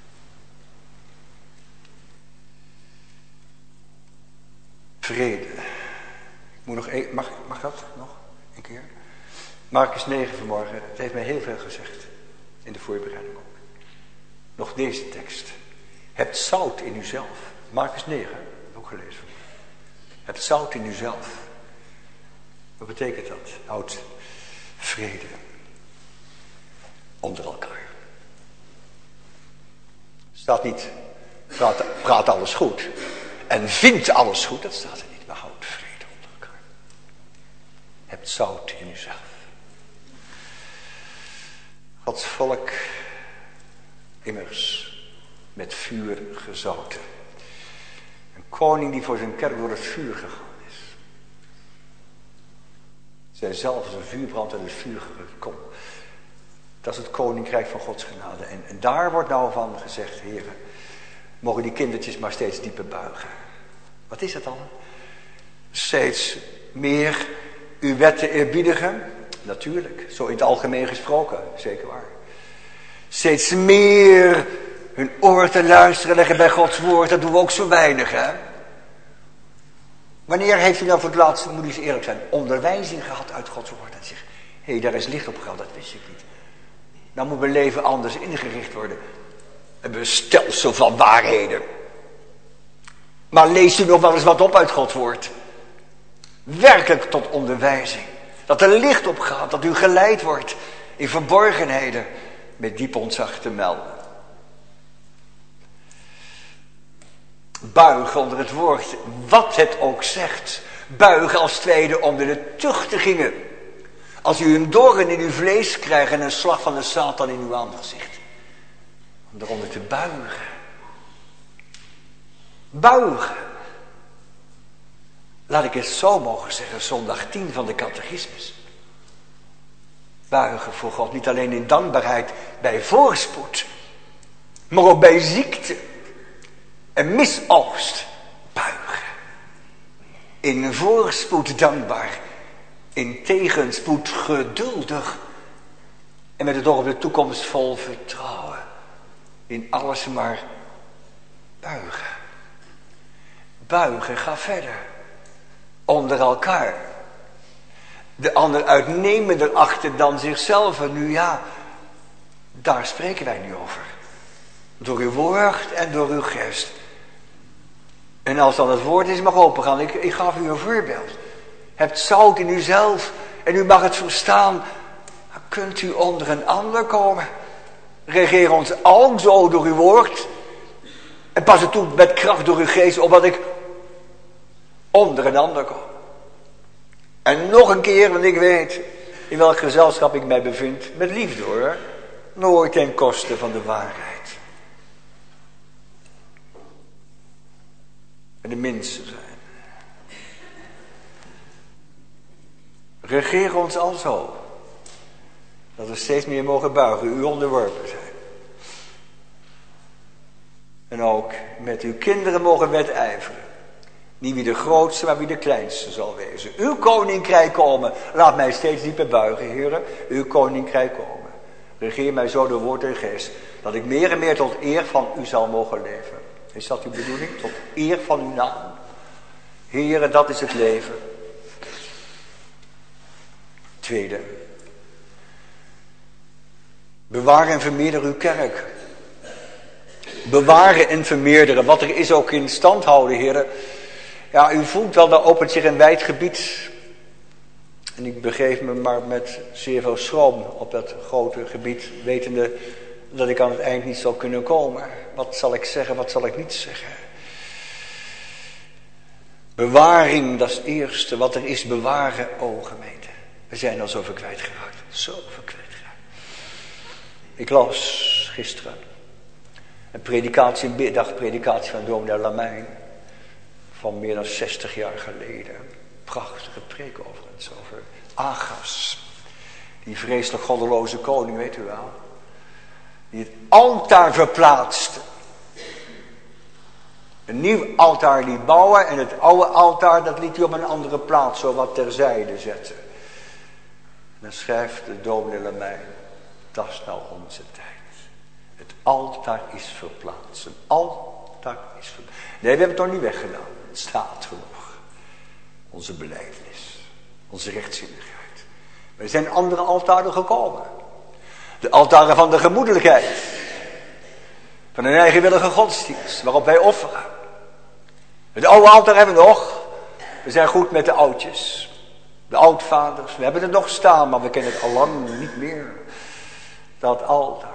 Vrede. Ik moet nog mag dat nog een keer? Markus 9 vanmorgen, het heeft mij heel veel gezegd. In de voorbereiding ook. Nog deze tekst. Hebt zout in uzelf. Markus 9, ook gelezen. Hebt zout in uzelf. Wat betekent dat? Houd vrede onder elkaar. Staat niet, praat alles goed. En vindt alles goed, dat staat er niet. Maar houd vrede onder elkaar. Hebt zout in uzelf. Gods volk immers met vuur gezouten. Een koning die voor zijn kerk door het vuur gegaan is. Zij zelf als een vuurbrand en het vuur kom. Dat is het koninkrijk van Gods genade. En daar wordt nou van gezegd, heren, mogen die kindertjes maar steeds dieper buigen. Wat is dat dan? Steeds meer uw wetten eerbiedigen. Natuurlijk, zo in het algemeen gesproken, zeker waar. Steeds meer hun oor te luisteren leggen bij Gods woord, dat doen we ook zo weinig, hè. Wanneer heeft u nou voor het laatst, moet u eens eerlijk zijn, onderwijzing gehad uit Gods woord en zegt, hé, daar is licht op gehaald, dat wist ik niet. Nou moet mijn leven anders ingericht worden. Een stelsel van waarheden. Maar leest u nog wel eens wat op uit Gods woord? Werkelijk tot onderwijzing. Dat er licht op gaat, dat u geleid wordt in verborgenheden met diep ontzag te melden. Buigen onder het woord, wat het ook zegt. Buigen als tweede onder de tuchtigingen. Als u een doorn in uw vlees krijgt en een slag van de Satan in uw aangezicht. Om eronder te buigen. Buigen. Laat ik het zo mogen zeggen, zondag 10 van de catechismus. Buigen voor God, niet alleen in dankbaarheid bij voorspoed, maar ook bij ziekte en misoogst. Buigen. In voorspoed dankbaar, in tegenspoed geduldig en met het oog op de toekomst vol vertrouwen. In alles maar buigen. Buigen, ga verder. Onder elkaar. De ander uitnemender achter dan zichzelf. En nu ja, daar spreken wij nu over. Door uw woord en door uw geest. En als dan het woord is, mag opengaan. Ik gaf u een voorbeeld. Hebt zout in uzelf en u mag het verstaan. Dan kunt u onder een ander komen. Regeer ons ook zo door uw woord. En pas het toe met kracht door uw geest, opdat ik onder een ander kom. En nog een keer, want ik weet in welk gezelschap ik mij bevind. Met liefde hoor. Nooit ten koste van de waarheid. en de minste zijn. Regeer ons al zo, dat we steeds meer mogen buigen, u onderworpen zijn. En ook met uw kinderen mogen wedijveren. Niet wie de grootste, maar wie de kleinste zal wezen. Uw koninkrijk komen. Laat mij steeds dieper buigen, heren. Uw koninkrijk komen. Regeer mij zo door woord en geest. Dat ik meer en meer tot eer van u zal mogen leven. Is dat uw bedoeling? Tot eer van uw naam. Heren, dat is het leven. Tweede. Bewaar en vermeerder uw kerk. Bewaren en vermeerderen. Wat er is ook in stand houden, heren. Ja, u voelt wel, daar opent zich een wijd gebied. En ik begeef me maar met zeer veel schroom op dat grote gebied. Wetende dat ik aan het eind niet zal kunnen komen. Wat zal ik zeggen, wat zal ik niet zeggen? Bewaring, dat is het eerste. Wat er is, bewaren, gemeente. We zijn al zoveel kwijtgeraakt. Zoveel kwijtgeraakt. Ik las gisteren een middagpredikatie van dominee Lamijn. Van meer dan 60 jaar geleden. Prachtige preek overigens over Agas. Die vreselijk goddeloze koning, weet u wel. Die het altaar verplaatste. Een nieuw altaar liet bouwen en het oude altaar dat liet hij op een andere plaats zo wat terzijde zetten. En dan schrijft de dominee Lamijn, dat is nou onze tijd. Het altaar is verplaatst. Een altaar is verplaatst. Nee, we hebben het nog niet weggedaan. Het staat genoeg. Onze belijdenis. Onze rechtzinnigheid. Er zijn andere altaren gekomen. De altaren van de gemoedelijkheid. Van een eigenwillige godsdienst. Waarop wij offeren. Het oude altaar hebben we nog. We zijn goed met de oudjes. De oudvaders. We hebben het nog staan. Maar we kennen het al lang niet meer. Dat altaar.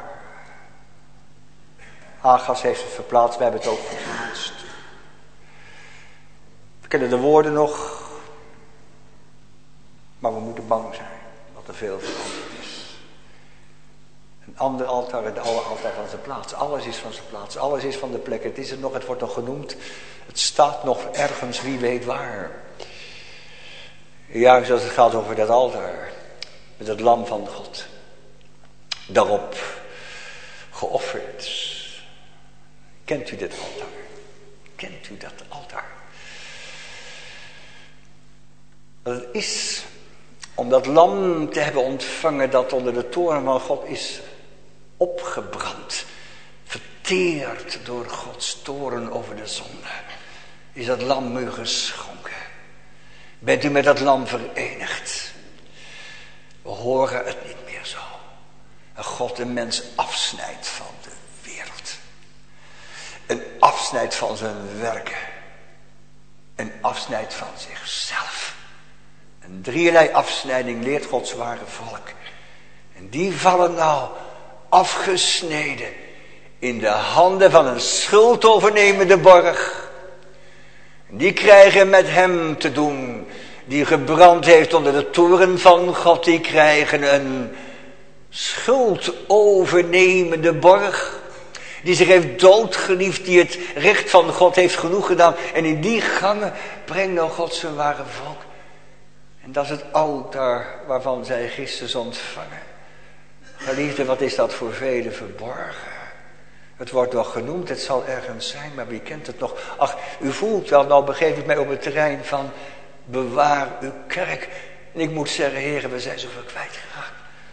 Agas heeft het verplaatst. Wij hebben het ook verplaatst. We kennen de woorden nog. Maar we moeten bang zijn. Dat er veel veranderd is. Een ander altaar, het oude altaar van zijn plaats. Alles is van zijn plaats. Alles is van de plek. Het is er nog, het wordt nog genoemd. Het staat nog ergens, wie weet waar. Juist als het gaat over dat altaar. Met het lam van God. Daarop geofferd. Kent u dit altaar? Kent u dat altaar? Dat het is om dat lam te hebben ontvangen dat onder de toorn van God is opgebrand. Verteerd door Gods toorn over de zonde. Is dat lam u geschonken. Bent u met dat lam verenigd. We horen het niet meer zo. Dat God een mens afsnijdt van de wereld. Een afsnijdt van zijn werken. Een afsnijdt van zichzelf. Een drieërlei afsnijding leert Gods ware volk. En die vallen nou afgesneden in de handen van een schuldovernemende borg. Die krijgen met hem te doen, die gebrand heeft onder de toorn van God. Die krijgen een schuldovernemende borg. Die zich heeft doodgeliefd, die het recht van God heeft genoeg gedaan. En in die gangen brengt nou God zijn ware volk. En dat is het altaar waarvan zij Christus ontvangen. Geliefde, wat is dat voor velen verborgen? Het wordt nog genoemd, het zal ergens zijn, maar wie kent het nog? Ach, u voelt wel, nou begeef ik mij op het terrein van bewaar uw kerk. En ik moet zeggen, heren, we zijn zoveel kwijtgeraakt.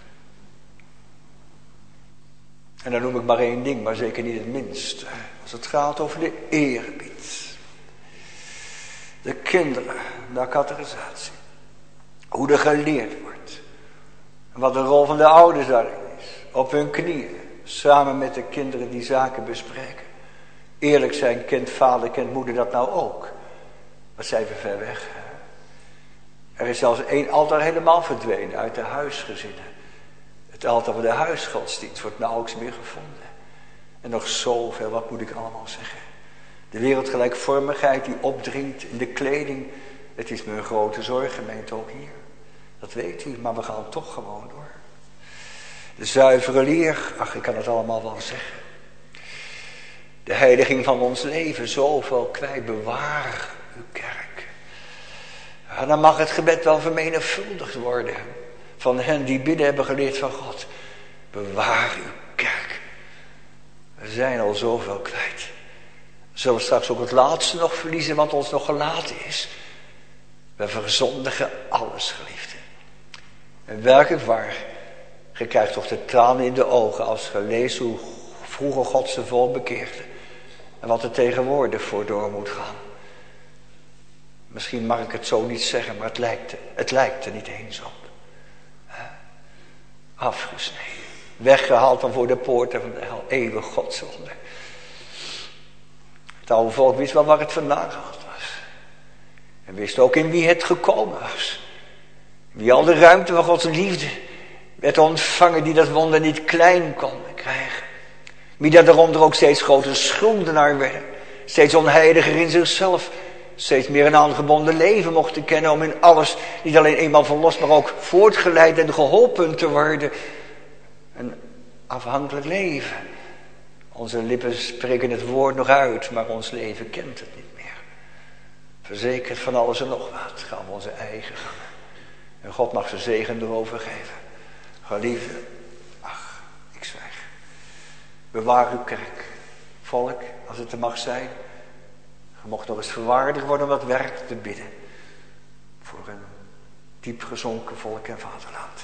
En dan noem ik maar één ding, maar zeker niet het minste. Als het gaat over de eerbied. De kinderen, de catechisatie. Hoe er geleerd wordt. En wat de rol van de ouders daarin is. Op hun knieën. Samen met de kinderen die zaken bespreken. Eerlijk zijn, kent vader, kent moeder dat nou ook? Wat zijn we ver weg. Hè? Er is zelfs één altaar helemaal verdwenen uit de huisgezinnen. Het altaar van de huisgodsdienst wordt nauwelijks meer gevonden. En nog zoveel, wat moet ik allemaal zeggen? De wereldgelijkvormigheid die opdringt in de kleding. Het is me een grote zorg, gemeente, ook hier. Dat weet u, maar we gaan toch gewoon door. De zuivere leer, ach, ik kan het allemaal wel zeggen. de heiliging van ons leven, zoveel kwijt. Bewaar uw kerk. Ja, dan mag het gebed wel vermenigvuldigd worden. Van hen die bidden hebben geleerd van God. Bewaar uw kerk. We zijn al zoveel kwijt. Zullen we straks ook het laatste nog verliezen wat ons nog gelaten is. We verzondigen alles, geliefden. En werkelijk waar, je krijgt toch de tranen in de ogen als je leest hoe vroeger God zijn volk bekeerde. En wat er tegenwoordig voor door moet gaan. Misschien mag ik het zo niet zeggen, maar het lijkt er niet eens op. Afgesneden. Weggehaald van voor de poorten van de hel. Eeuwig Godzonde. Het oude volk wist wel waar het vandaan gehaald was. En wist ook in wie het gekomen was. Wie al de ruimte van Gods liefde werd ontvangen, die dat wonder niet klein kon krijgen. Wie dat daaronder ook steeds groter schuldenaar werd. Steeds onheiliger in zichzelf. Steeds meer een aangebonden leven mochten kennen om in alles niet alleen eenmaal verlost, maar ook voortgeleid en geholpen te worden. Een afhankelijk leven. Onze lippen spreken het woord nog uit, maar ons leven kent het niet meer. Verzekerd van alles en nog wat gaan we onze eigen gangen. En God mag zijn zegen erover geven. Geliefde, ach, ik zwijg. Bewaar uw kerk. Volk, als het er mag zijn. Je mocht nog eens verwaardigd worden om dat werk te bidden. Voor een diep gezonken volk en vaderland.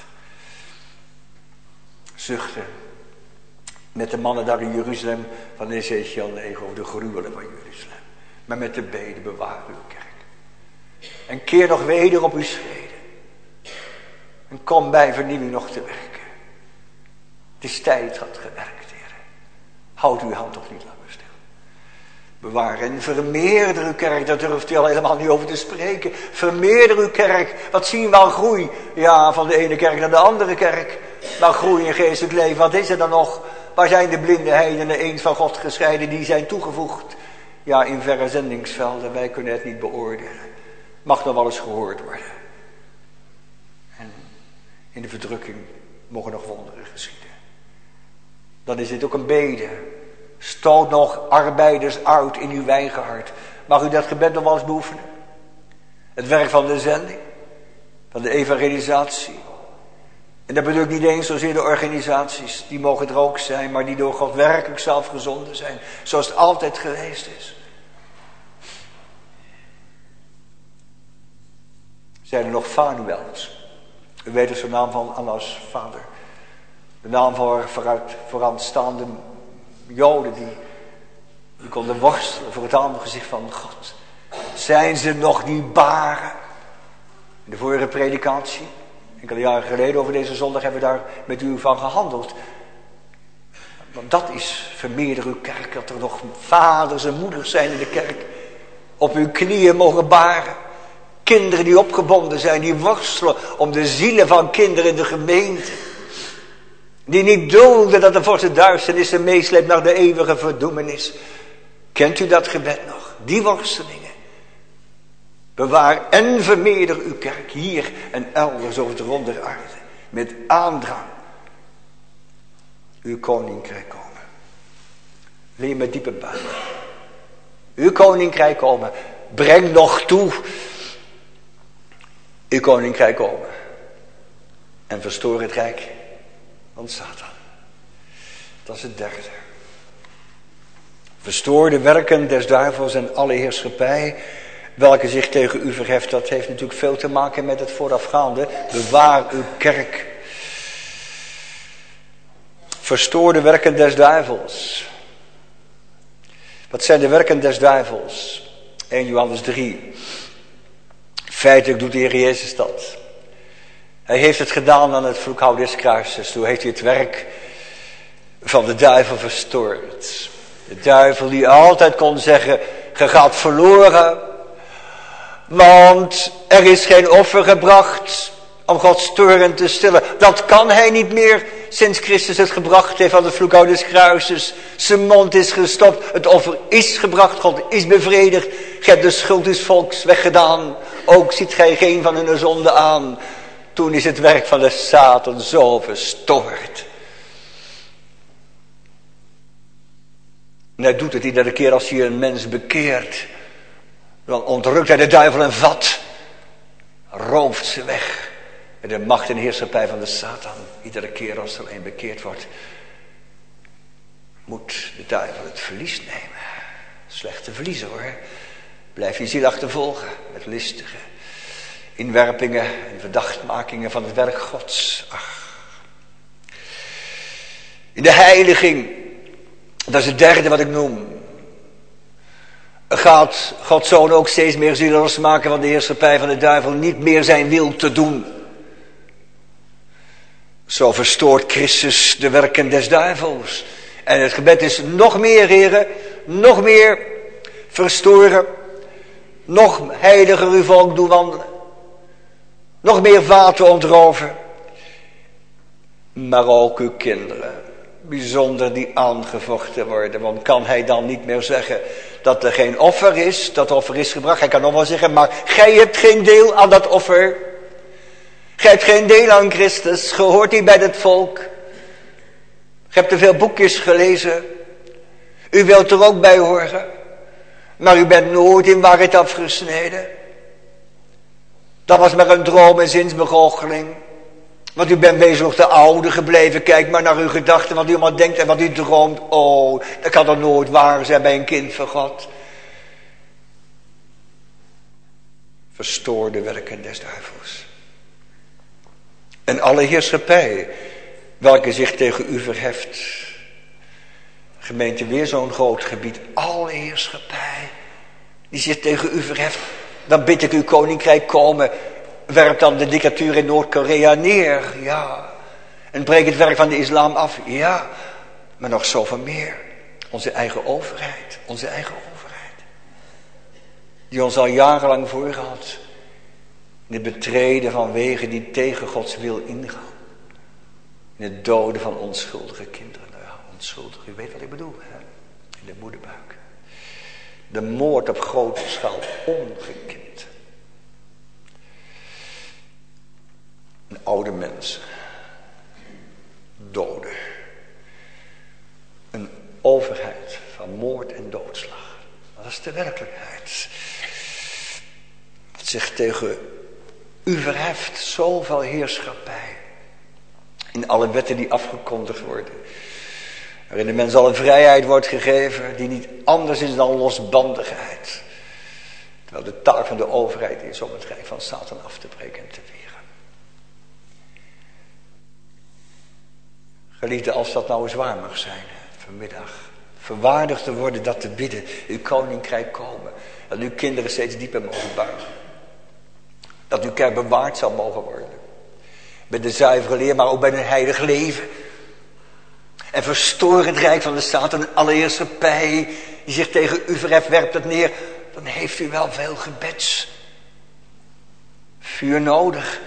Zuchten. Met de mannen daar in Jeruzalem van Ezekiel 9 over de gruwelen van Jeruzalem. Maar met de beden bewaar uw kerk. En keer nog weder op uw schreden. En kom bij vernieuwing nog te werken. Het is tijd dat gewerkt, Heer. Houd uw hand toch niet langer stil. Bewaar en vermeerder uw kerk, daar durft u al helemaal niet over te spreken. Vermeerder uw kerk, wat zien we al groei? Ja, van de ene kerk naar de andere kerk. Maar groei in geestelijk leven, wat is er dan nog? Waar zijn de blinde heidenen eens van God gescheiden, die zijn toegevoegd? Ja, in verre zendingsvelden, wij kunnen het niet beoordelen. Mag nog wel eens gehoord worden. En in de verdrukking mogen nog wonderen geschieden. Dan is dit ook een bede. Stoot nog arbeiders uit in uw wijngaard. Mag u dat gebed nog wel eens beoefenen? Het werk van de zending. Van de evangelisatie. En dat bedoel ik niet eens zozeer de organisaties. Die mogen er ook zijn. Maar die door God werkelijk zelf gezonden zijn. Zoals het altijd geweest is. Zijn er nog Fanuels? U weet dus de naam van Anna's vader. De naam van vooraanstaande Joden die konden worstelen voor het aangezicht van God. Zijn ze nog die baren? In de vorige predikatie, enkele jaren geleden over deze zondag, hebben we daar met u van gehandeld. Want dat is vermeerder uw kerk, dat er nog vaders en moeders zijn in de kerk. Op uw knieën mogen baren. Kinderen die opgebonden zijn, die worstelen om de zielen van kinderen in de gemeente. Die niet dulden dat de vorst duisternis ze meesleept naar de eeuwige verdoemenis. Kent u dat gebed nog? Die worstelingen. Bewaar en vermeerder uw kerk hier en elders over de ronde aarde. Met aandrang. Uw koninkrijk komen. Leer met diepe buiging. Uw koninkrijk komen. Breng nog toe. Uw koninkrijk komen. En verstoor het rijk van Satan. Dat is het derde. Verstoor de werken des duivels en alle heerschappij welke zich tegen u verheft. Dat heeft natuurlijk veel te maken met het voorafgaande. Bewaar uw kerk. Verstoor de werken des duivels. Wat zijn de werken des duivels? 1 Johannes 3. Feitelijk doet de Heer Jezus dat. Hij heeft het gedaan aan het vloekhout des kruises. Toen heeft hij het werk van de duivel verstoord. De duivel die altijd kon zeggen, ge gaat verloren. Want er is geen offer gebracht om Gods toorn te stillen. Dat kan hij niet meer sinds Christus het gebracht heeft aan het vloekhout des kruises. Zijn mond is gestopt, het offer is gebracht, God is bevredigd. Gij hebt de schuld des volks weggedaan. Ook ziet gij geen van hun zonde aan. Toen is het werk van de Satan zo verstoord. En hij doet het iedere keer als hij een mens bekeert. Dan ontrukt hij de duivel een vat. Rooft ze weg. En de macht en heerschappij van de Satan. Iedere keer als er een bekeerd wordt. Moet de duivel het verlies nemen. Slechte verliezen hoor. Blijf je ziel achtervolgen. Met listige inwerpingen en verdachtmakingen van het werk Gods. Ach. In de heiliging. Dat is het derde wat ik noem. Gaat Gods Zoon ook steeds meer zielen losmaken van de heerschappij van de duivel. Niet meer zijn wil te doen. Zo verstoort Christus de werken des duivels. En het gebed is nog meer, heren. Nog meer verstoren. Nog heiliger uw volk doen wandelen. Nog meer vaten ontroven. Maar ook uw kinderen. Bijzonder die aangevochten worden. Want kan hij dan niet meer zeggen dat er geen offer is. Dat offer is gebracht. Hij kan nog wel zeggen, maar gij hebt geen deel aan dat offer. Gij hebt geen deel aan Christus. Gehoort hij bij het volk. Gij hebt te veel boekjes gelezen. U wilt er ook bij horen. Maar u bent nooit in waarheid afgesneden. Dat was maar een droom en zinsbegoocheling. Want u bent bezig de oude gebleven. Kijk maar naar uw gedachten, wat u allemaal denkt en wat u droomt. Oh, dat kan er nooit waar zijn bij een kind van God. Verstoor de werken des duivels. En alle heerschappij, welke zich tegen u verheft. Gemeente, weer zo'n groot gebied. Alle heerschappij, die zich tegen u verheft. Dan bid ik uw koninkrijk komen. Werp dan de dictatuur in Noord-Korea neer. Ja. En breek het werk van de islam af. Ja. Maar nog zoveel meer. Onze eigen overheid. Onze eigen overheid. Die ons al jarenlang voorgehad. In het betreden van wegen die tegen Gods wil ingaan. In het doden van onschuldige kinderen. Nou ja, onschuldig. U weet wat ik bedoel. Hè? In de moederbuik. De moord op grote schaal. Ongekend. Een oude mens. Doden. Een overheid van moord en doodslag. Dat is de werkelijkheid. Wat zich tegen u verheft. Zoveel heerschappij. In alle wetten die afgekondigd worden. Waarin de mens al een vrijheid wordt gegeven. Die niet anders is dan losbandigheid. Terwijl de taak van de overheid is om het rijk van Satan af te breken en te weren. Geliefde, als dat nou eens waar mag zijn, vanmiddag. Verwaardigd te worden dat te bidden. Uw koninkrijk komen. Dat uw kinderen steeds dieper mogen buigen. Dat uw kerk bewaard zal mogen worden. Bij de zuivere leer, maar ook bij een heilig leven. En verstoor het rijk van de Satan en alle heerschappij die zich tegen u verheft, werpt het neer. Dan heeft u wel veel gebeds. Vuur nodig.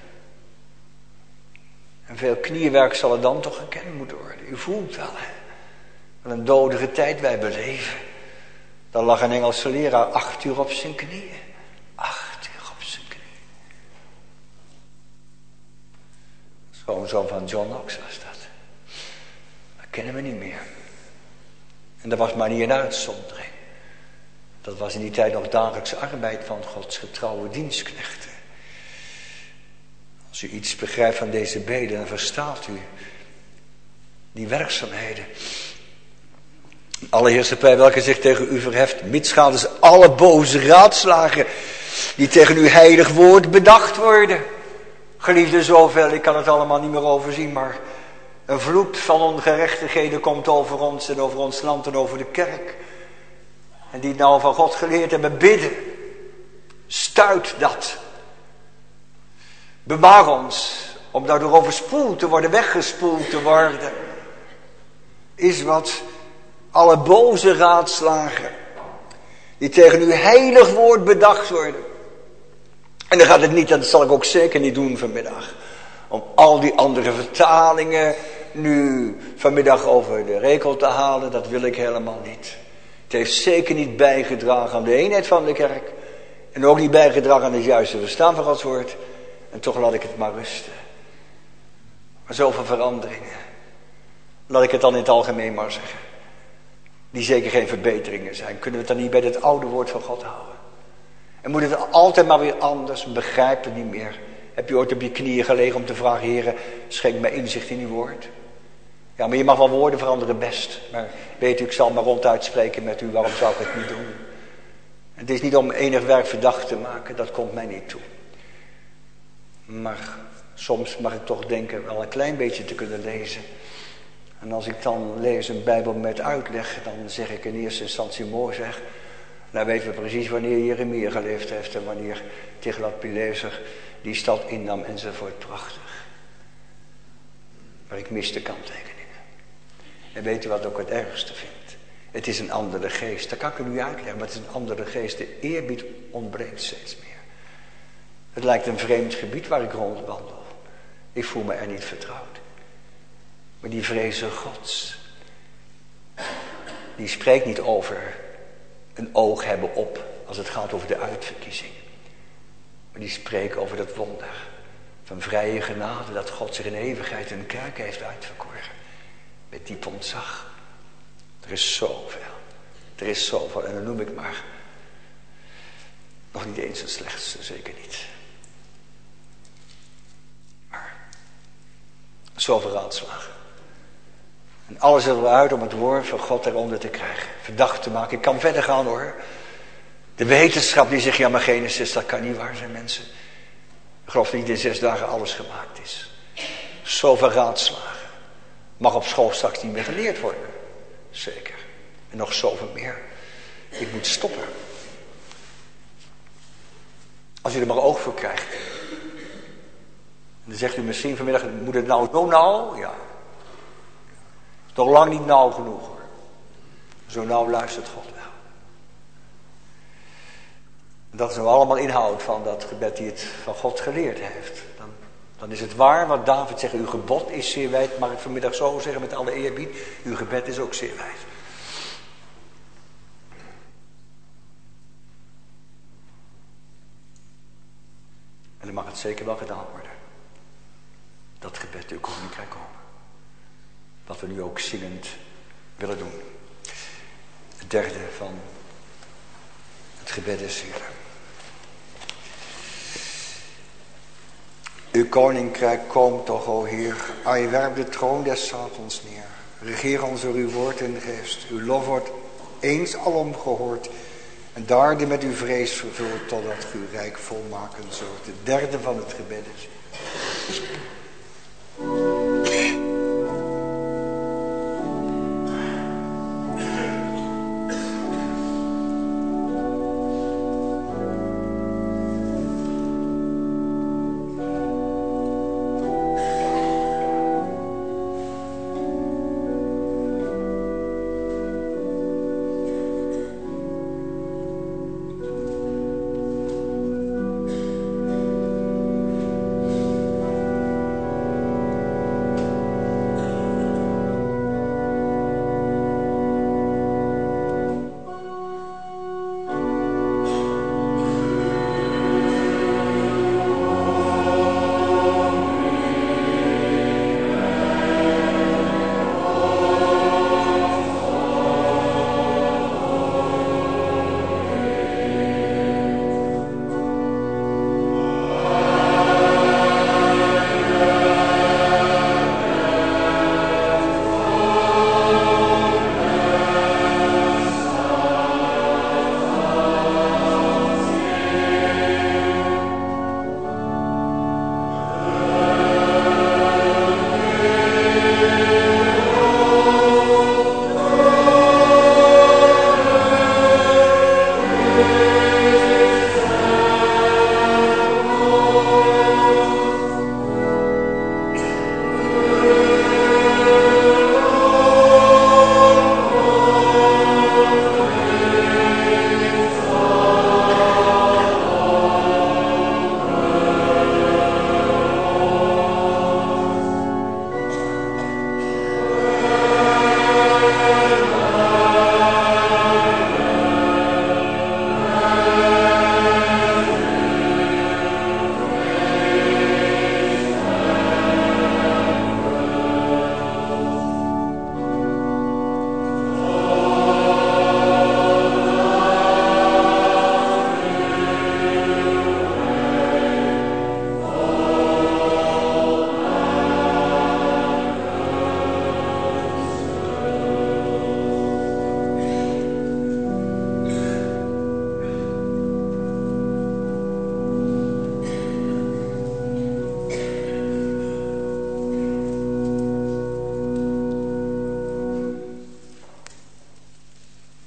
En veel knieënwerk zal er dan toch gekend moeten worden. U voelt wel, hè. Wat een dodige tijd wij beleven. Dan lag een Engelse leraar 8 uur op zijn knieën. 8 uur op zijn knieën. Schoonzoon van John Knox was dat. Dat kennen we niet meer. En dat was maar niet een uitzondering. Dat was in die tijd nog dagelijkse arbeid van Gods getrouwe dienstknechten. Als u iets begrijpt van deze beden, dan verstaat u die werkzaamheden. Alle heerschappij welke zich tegen u verheft, mitsgaders alle boze raadslagen die tegen uw heilig woord bedacht worden. Geliefde, zoveel, ik kan het allemaal niet meer overzien, maar een vloed van ongerechtigheden komt over ons en over ons land en over de kerk. En die nou van God geleerd hebben bidden, stuit dat. Bewaar ons, om daardoor overspoeld te worden, weggespoeld te worden. Is wat alle boze raadslagen, die tegen uw heilig woord bedacht worden. En dan gaat het niet, dat zal ik ook zeker niet doen vanmiddag, om al die andere vertalingen nu vanmiddag over de rekel te halen. Dat wil ik helemaal niet. Het heeft zeker niet bijgedragen aan de eenheid van de kerk. En ook niet bijgedragen aan het juiste verstaan van Gods woord. En toch laat ik het maar rusten. Maar zoveel veranderingen. Laat ik het dan in het algemeen maar zeggen. die zeker geen verbeteringen zijn. Kunnen we het dan niet bij het oude woord van God houden? En moet het altijd maar weer anders, begrijp het niet meer. Heb je ooit op je knieën gelegen om te vragen, Heere, schenk mij inzicht in uw woord? Ja, maar je mag wel woorden veranderen best. Maar weet u, ik zal maar ronduit spreken met u, waarom zou ik het niet doen? Het is niet om enig werk verdacht te maken, dat komt mij niet toe. Maar soms mag ik toch denken wel een klein beetje te kunnen lezen. En als ik dan lees een Bijbel met uitleg, dan zeg ik in eerste instantie mooi zeg. Nou weten we precies wanneer Jeremia geleefd heeft en wanneer Tiglath-Pileser die stad innam enzovoort. Prachtig. Maar ik mis de kanttekeningen. En weet u wat ik ook het ergste vind? Het is een andere geest. Dat kan ik u niet uitleggen, maar het is een andere geest. De eerbied ontbreekt steeds meer. Het lijkt een vreemd gebied waar ik rondwandel. Ik voel me er niet vertrouwd. Maar die vrezen Gods, die spreekt niet over een oog hebben op als het gaat over de uitverkiezing. Maar die spreken over dat wonder van vrije genade dat God zich in eeuwigheid in de kerk heeft uitverkoren. Met diep ontzag. Er is zoveel. Er is zoveel. En dan noem ik maar nog niet eens het slechtste, zeker niet. Maar zoveel raadslagen. En alles zetten we uit om het woord van God eronder te krijgen. Verdacht te maken. Ik kan verder gaan hoor. De wetenschap die zegt, ja maar Genesis, dat kan niet waar zijn mensen. Ik geloof niet in 6 dagen alles gemaakt is. Zoveel raadslagen. Mag op school straks niet meer geleerd worden. Zeker. En nog zoveel meer. Ik moet stoppen. Als u er maar oog voor krijgt. En dan zegt u misschien vanmiddag, moet het nou zo nauw? Ja. Toch lang niet nauw genoeg hoor. Zo nauw luistert God wel. En dat is nou allemaal inhoud van dat gebed die het van God geleerd heeft. Dan is het waar wat David zegt, uw gebod is zeer wijd. Mag ik vanmiddag zo zeggen met alle eerbied, uw gebed is ook zeer wijd. En dan mag het zeker wel gedaan worden. Dat gebed uw koninkrijk komen. Wat we nu ook zingend willen doen. Het derde van het gebed is hier. Uw koninkrijk komt toch, o Heer. Ai werp de troon des Satans neer. Regeer ons door uw woord en geest. Uw lof wordt eens alom gehoord. En daarde met uw vrees vervuld totdat uw rijk volmaken zult. Het derde van het gebed is.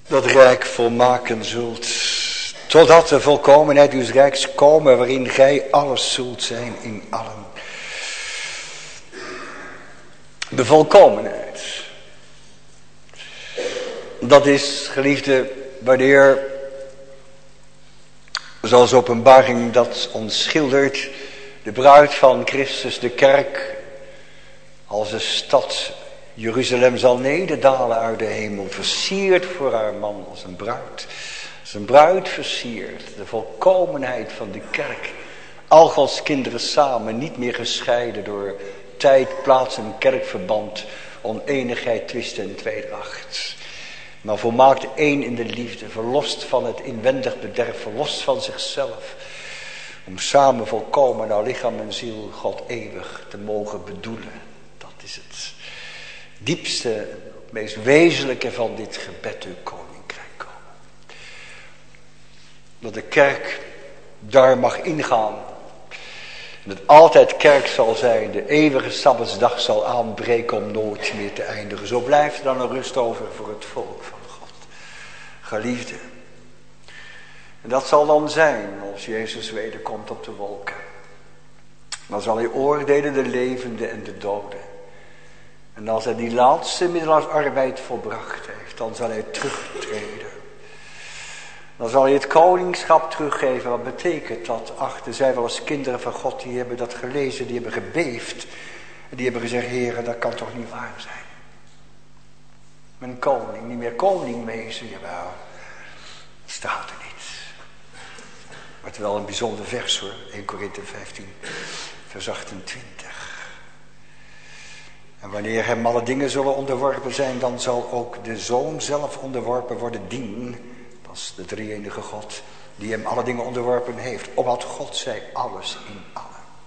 dat rijk volmaken zult, totdat de volkomenheid uws rijks komen, waarin gij alles zult zijn in allen. De volkomenheid. Dat is, geliefde, wanneer, zoals openbaring dat ons schildert, de bruid van Christus, de kerk, als de stad Jeruzalem zal nederdalen uit de hemel, versierd voor haar man als een bruid. Als een bruid versierd, de volkomenheid van de kerk. Al Gods kinderen samen, niet meer gescheiden door tijd, plaats en kerkverband, oneenigheid, twist en tweedracht. Maar volmaakt één in de liefde, verlost van het inwendig bederf, verlost van zichzelf. Om samen volkomen naar lichaam en ziel God eeuwig te mogen bedoelen. Dat is het diepste, het meest wezenlijke van dit gebed, uw koninkrijk komen. Dat de kerk daar mag ingaan. En het altijd kerk zal zijn, de eeuwige Sabbatsdag zal aanbreken om nooit meer te eindigen. Zo blijft er dan een rust over voor het volk van God. Geliefde. En dat zal dan zijn als Jezus wederkomt op de wolken. Dan zal hij oordelen de levenden en de doden. En als hij die laatste middelaarsarbeid volbracht heeft, dan zal hij terugtreden. Dan zal hij het koningschap teruggeven. Wat betekent dat? Ach, er zijn wel eens kinderen van God die hebben dat gelezen, die hebben gebeefd. En die hebben gezegd, Heere, dat kan toch niet waar zijn. Mijn koning, niet meer koning wezen, jawel. Dat staat er niet. Maar het is wel een bijzonder vers hoor, 1 Korinthe 15, vers 28. En wanneer hem alle dingen zullen onderworpen zijn, dan zal ook de Zoon zelf onderworpen worden dien. Dat is de drie-enige God, die hem alle dingen onderworpen heeft. Opdat God zij alles in allen.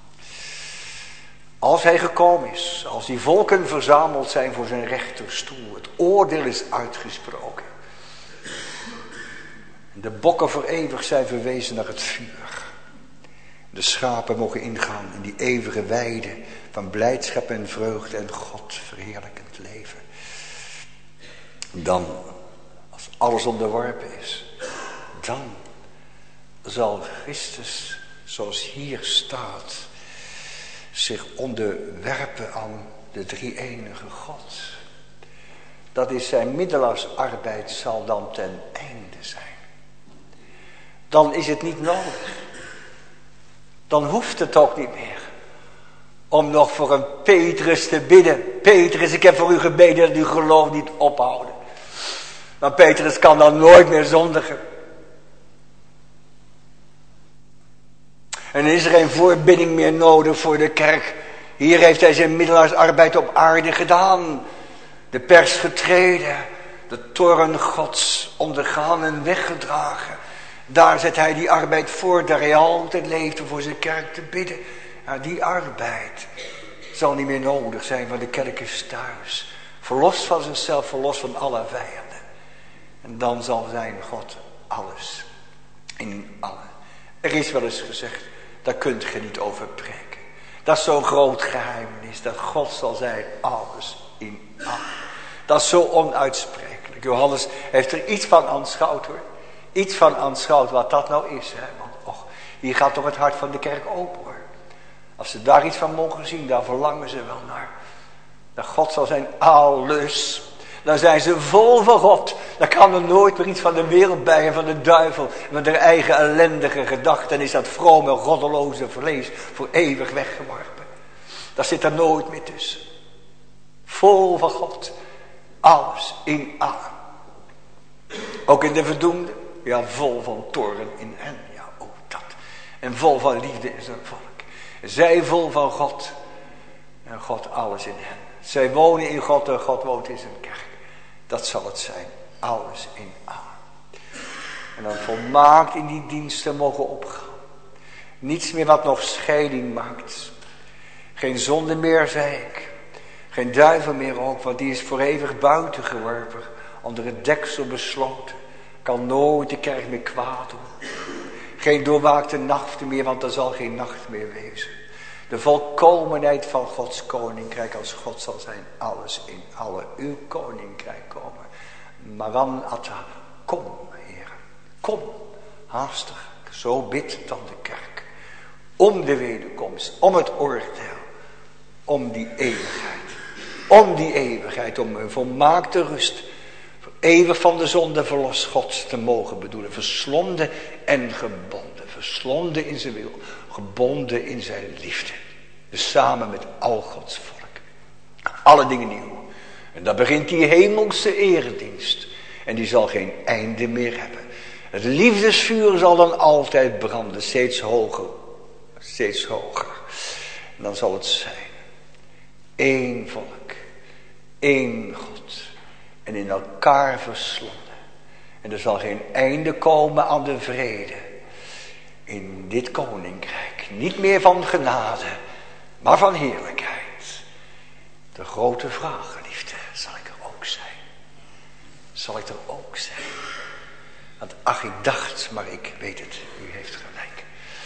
Als hij gekomen is, als die volken verzameld zijn voor zijn rechterstoel, het oordeel is uitgesproken. De bokken voor eeuwig zijn verwezen naar het vuur. De schapen mogen ingaan in die eeuwige weide van blijdschap en vreugde en God verheerlijkend leven. Dan, als alles onderworpen is, dan zal Christus, zoals hier staat, zich onderwerpen aan de drie-enige God. Dat is zijn middelaarsarbeid zal dan ten einde zijn. Dan is het niet nodig. Dan hoeft het ook niet meer. Om nog voor een Petrus te bidden. Petrus, ik heb voor u gebeden dat u geloof niet ophouden. Maar Petrus kan dan nooit meer zondigen. En is er geen voorbidding meer nodig voor de kerk. Hier heeft hij zijn middelaarsarbeid op aarde gedaan. De pers getreden. De toorn Gods ondergaan en weggedragen. Daar zet hij die arbeid voor, daar hij altijd leefde voor zijn kerk te bidden. Ja, die arbeid zal niet meer nodig zijn, want de kerk is thuis. Verlost van zichzelf, verlost van alle vijanden. En dan zal zijn God alles in allen. Er is wel eens gezegd, daar kunt je niet over preken. Dat is zo'n groot geheimnis, dat God zal zijn alles in allen. Dat is zo onuitsprekelijk. Johannes heeft er iets van aanschouwd hoor. Iets van aanschouwt wat dat nou is. Hè? Want och, hier gaat toch het hart van de kerk open hoor. Als ze daar iets van mogen zien, daar verlangen ze wel naar. Dat God zal zijn alles. Dan zijn ze vol van God. Dan kan er nooit meer iets van de wereld bij en van de duivel. Met hun eigen ellendige gedachten. En is dat vrome, goddeloze vlees voor eeuwig weggeworpen. Dat zit er nooit meer tussen. Vol van God. Alles in allen. Ook in de verdoemden. Ja, vol van toorn in hen. Ja, ook dat. En vol van liefde in zijn volk. Zij vol van God. En God alles in hen. Zij wonen in God en God woont in zijn kerk. Dat zal het zijn. Alles in allen. En dan volmaakt in die diensten mogen opgaan. Niets meer wat nog scheiding maakt. Geen zonde meer, zei ik. Geen duivel meer ook, want die is voor eeuwig buiten geworpen. Onder het deksel besloten. Kan nooit de kerk meer kwaad doen. Geen doorwaakte nachten meer, want er zal geen nacht meer wezen. De volkomenheid van Gods koninkrijk als God zal zijn. Alles in alle. Uw koninkrijk komen. Maranatha, kom, Heer, kom, haastig. Zo bidt dan de kerk. Om de wederkomst, om het oordeel, om die eeuwigheid. Om die eeuwigheid, om een volmaakte rust, voor eeuwig van de zonde verlost God te mogen bedoelen. Verslonden en gebonden, verslonden in zijn wil, gebonden in zijn liefde. Dus samen met al Gods volk. Alle dingen nieuw. En dan begint die hemelse eredienst. En die zal geen einde meer hebben. Het liefdesvuur zal dan altijd branden, steeds hoger. Steeds hoger. En dan zal het zijn. Eén volk. Één God. En in elkaar verslonden. En er zal geen einde komen aan de vrede. In dit koninkrijk. Niet meer van genade. Maar van heerlijkheid. De grote vraag, geliefde. Zal ik er ook zijn? Zal ik er ook zijn? Want ach, ik dacht, maar ik weet het. U heeft gelijk.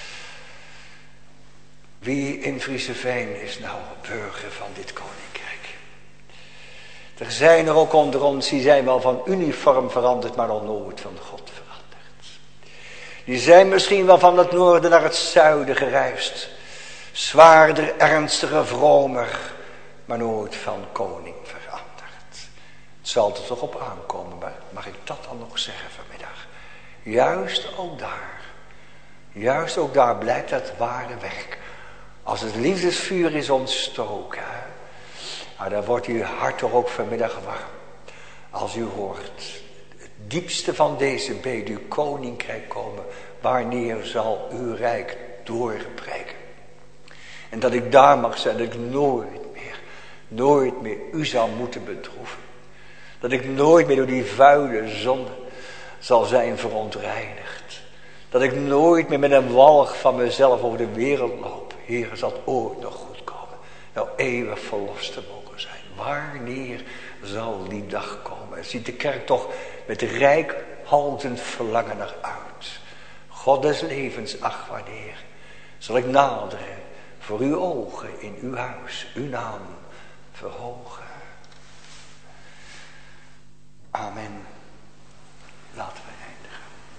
Wie in Frieseveen is nou burger van dit koninkrijk? Er zijn er ook onder ons, die zijn wel van uniform veranderd, maar nog nooit van God veranderd. Die zijn misschien wel van het noorden naar het zuiden gereisd. Zwaarder, ernstiger, vromer, maar nooit van koning veranderd. Het zal er toch op aankomen, maar mag ik dat dan nog zeggen vanmiddag? Juist ook daar blijkt het ware werk. Als het liefdesvuur is ontstoken, nou, dan wordt uw hart toch ook vanmiddag warm. Als u hoort, het diepste van deze bede, uw koninkrijk komen, wanneer zal uw rijk doorbreken? En dat ik daar mag zijn, dat ik nooit meer u zal moeten bedroeven. Dat ik nooit meer door die vuile zonde zal zijn verontreinigd. Dat ik nooit meer met een walg van mezelf over de wereld loop. Heer, zal het ooit nog goed komen. Nou eeuwig verlost te mogen zijn. Wanneer zal die dag komen? En ziet de kerk toch met reikhalzend verlangen naar uit. God des levens, ach wanneer zal ik naderen voor uw ogen in uw huis, uw naam verhogen. Amen. Laten we eindigen.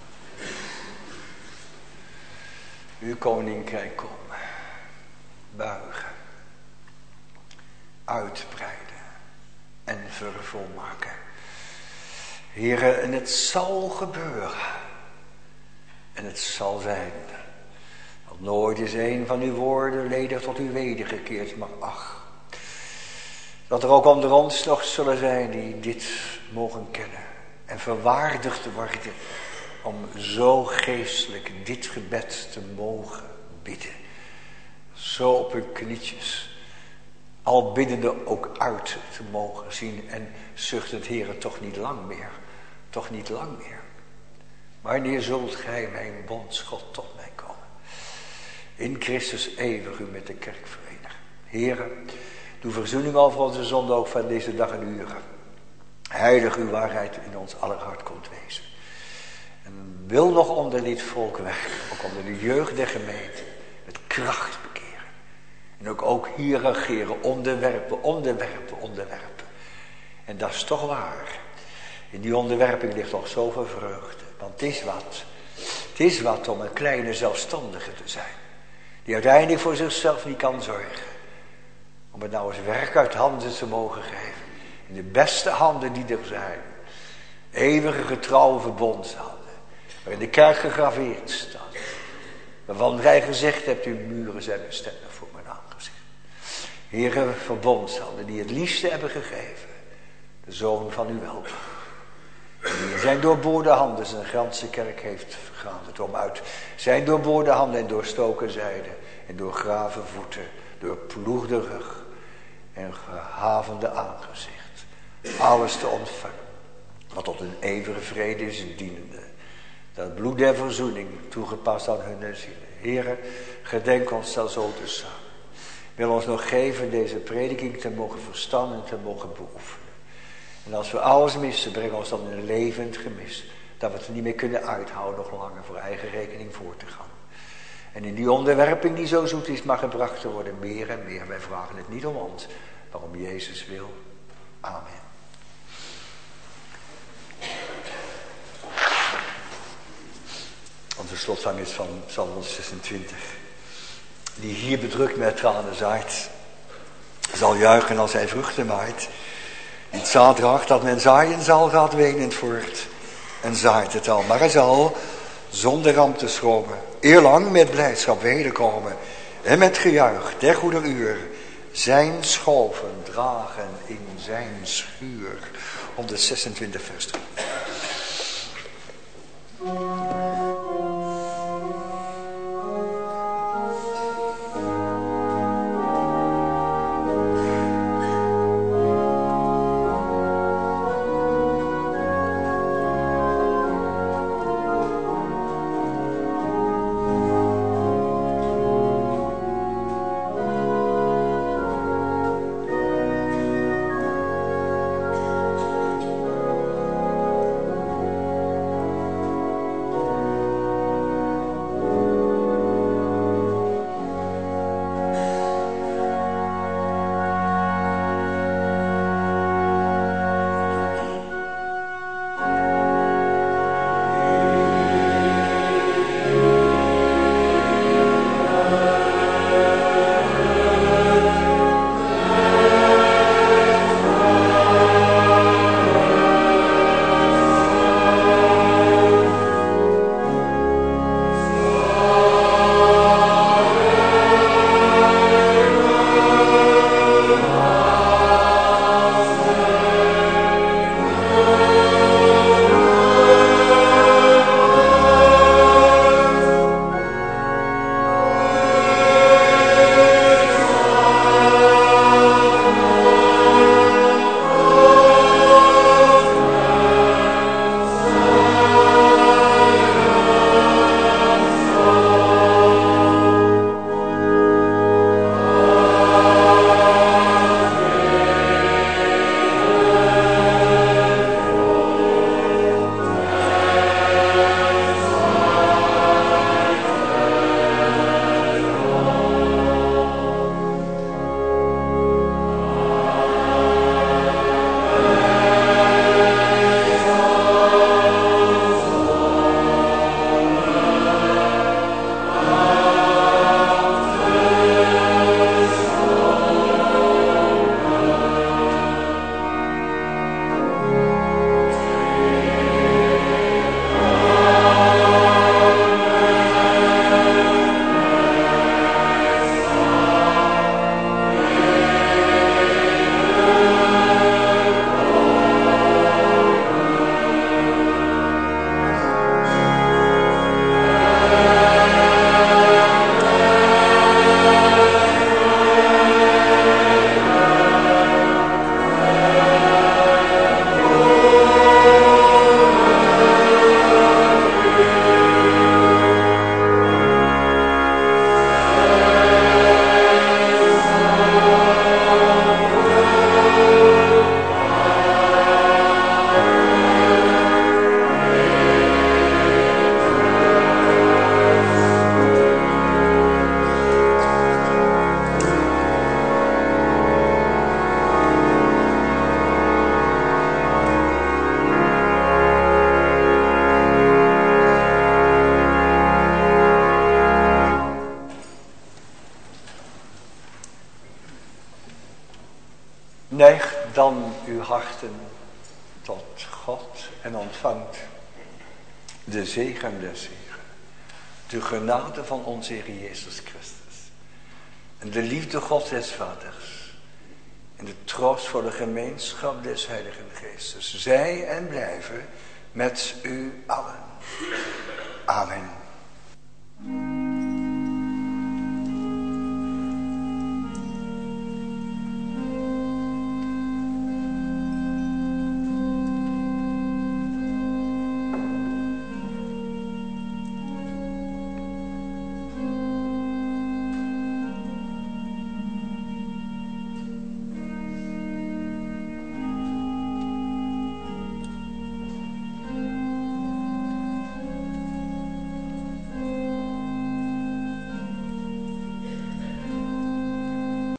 Uw koninkrijk komen. Buigen. Uitbreiden. En vervolmaken. Heere, en het zal gebeuren. En het zal zijn. Want nooit is een van uw woorden ledig tot u wedergekeerd. Maar ach. Dat er ook onder ons nog zullen zijn die dit mogen kennen. En verwaardigd worden om zo geestelijk dit gebed te mogen bidden. Zo op hun knietjes. Al biddende ook uit te mogen zien. En zucht het Heere toch niet lang meer. Toch niet lang meer. Wanneer zult gij mijn bondsgod tot mij komen? In Christus eeuwig u met de kerk verenigen. Heere, doe verzoening over onze zonde ook van deze dag en uren. Heilig uw waarheid in ons aller hart komt wezen. En wil nog onder dit volk werken. Ook onder de jeugd der gemeente. Met kracht bekeren. En ook hier regeren. Onderwerpen. En dat is toch waar. In die onderwerping ligt toch zoveel vreugde. Want het is wat om een kleine zelfstandige te zijn. Die uiteindelijk voor zichzelf niet kan zorgen. Om het nou eens werk uit handen te mogen geven. In de beste handen die er zijn. Eeuwige getrouwe verbondshanden. Waarin de kerk gegraveerd staat. Waarvan gij gezegd hebt, uw muren zijn bestendig voor mijn aangezicht. Heere, verbondshanden die het liefste hebben gegeven. De zoon van uw weldoen. Die in zijn doorboorde handen zijn ganse kerk heeft vergaderd. Om uit zijn doorboorde handen en doorstoken zijde. En door graven voeten. Door ploegde rug. En gehavende aangezicht. Alles te ontvangen. Wat tot een eeuwige vrede is dienende. Dat bloed der verzoening toegepast aan hun zielen. Heere, gedenk ons zelfs zo te samen. Wil ons nog geven deze prediking te mogen verstaan en te mogen beoefenen. En als we alles missen, breng ons dan in een levend gemis. Dat we het niet meer kunnen uithouden nog langer voor eigen rekening voor te gaan. En in die onderwerping die zo zoet is, mag gebracht te worden meer en meer. Wij vragen het niet om ons, maar om Jezus wil. Amen. Onze slotzang is van Psalm 26. Die hier bedrukt met tranen zaait, zal juichen als hij vruchten maait. Die het zaad draagt dat men zaaien zal, gaat wenend voort en zaait het al. Maar hij zal zonder ramp te schromen, eerlang met blijdschap wederkomen en met gejuich der goeder uur zijn schoven dragen in zijn schuur. 126 vers 3. Neig dan uw harten tot God en ontvangt de zegen des Heren, de genade van onze Heer Jezus Christus en de liefde Gods des Vaders en de troostvolle gemeenschap des Heiligen Geestes zij en blijven met u allen. Amen.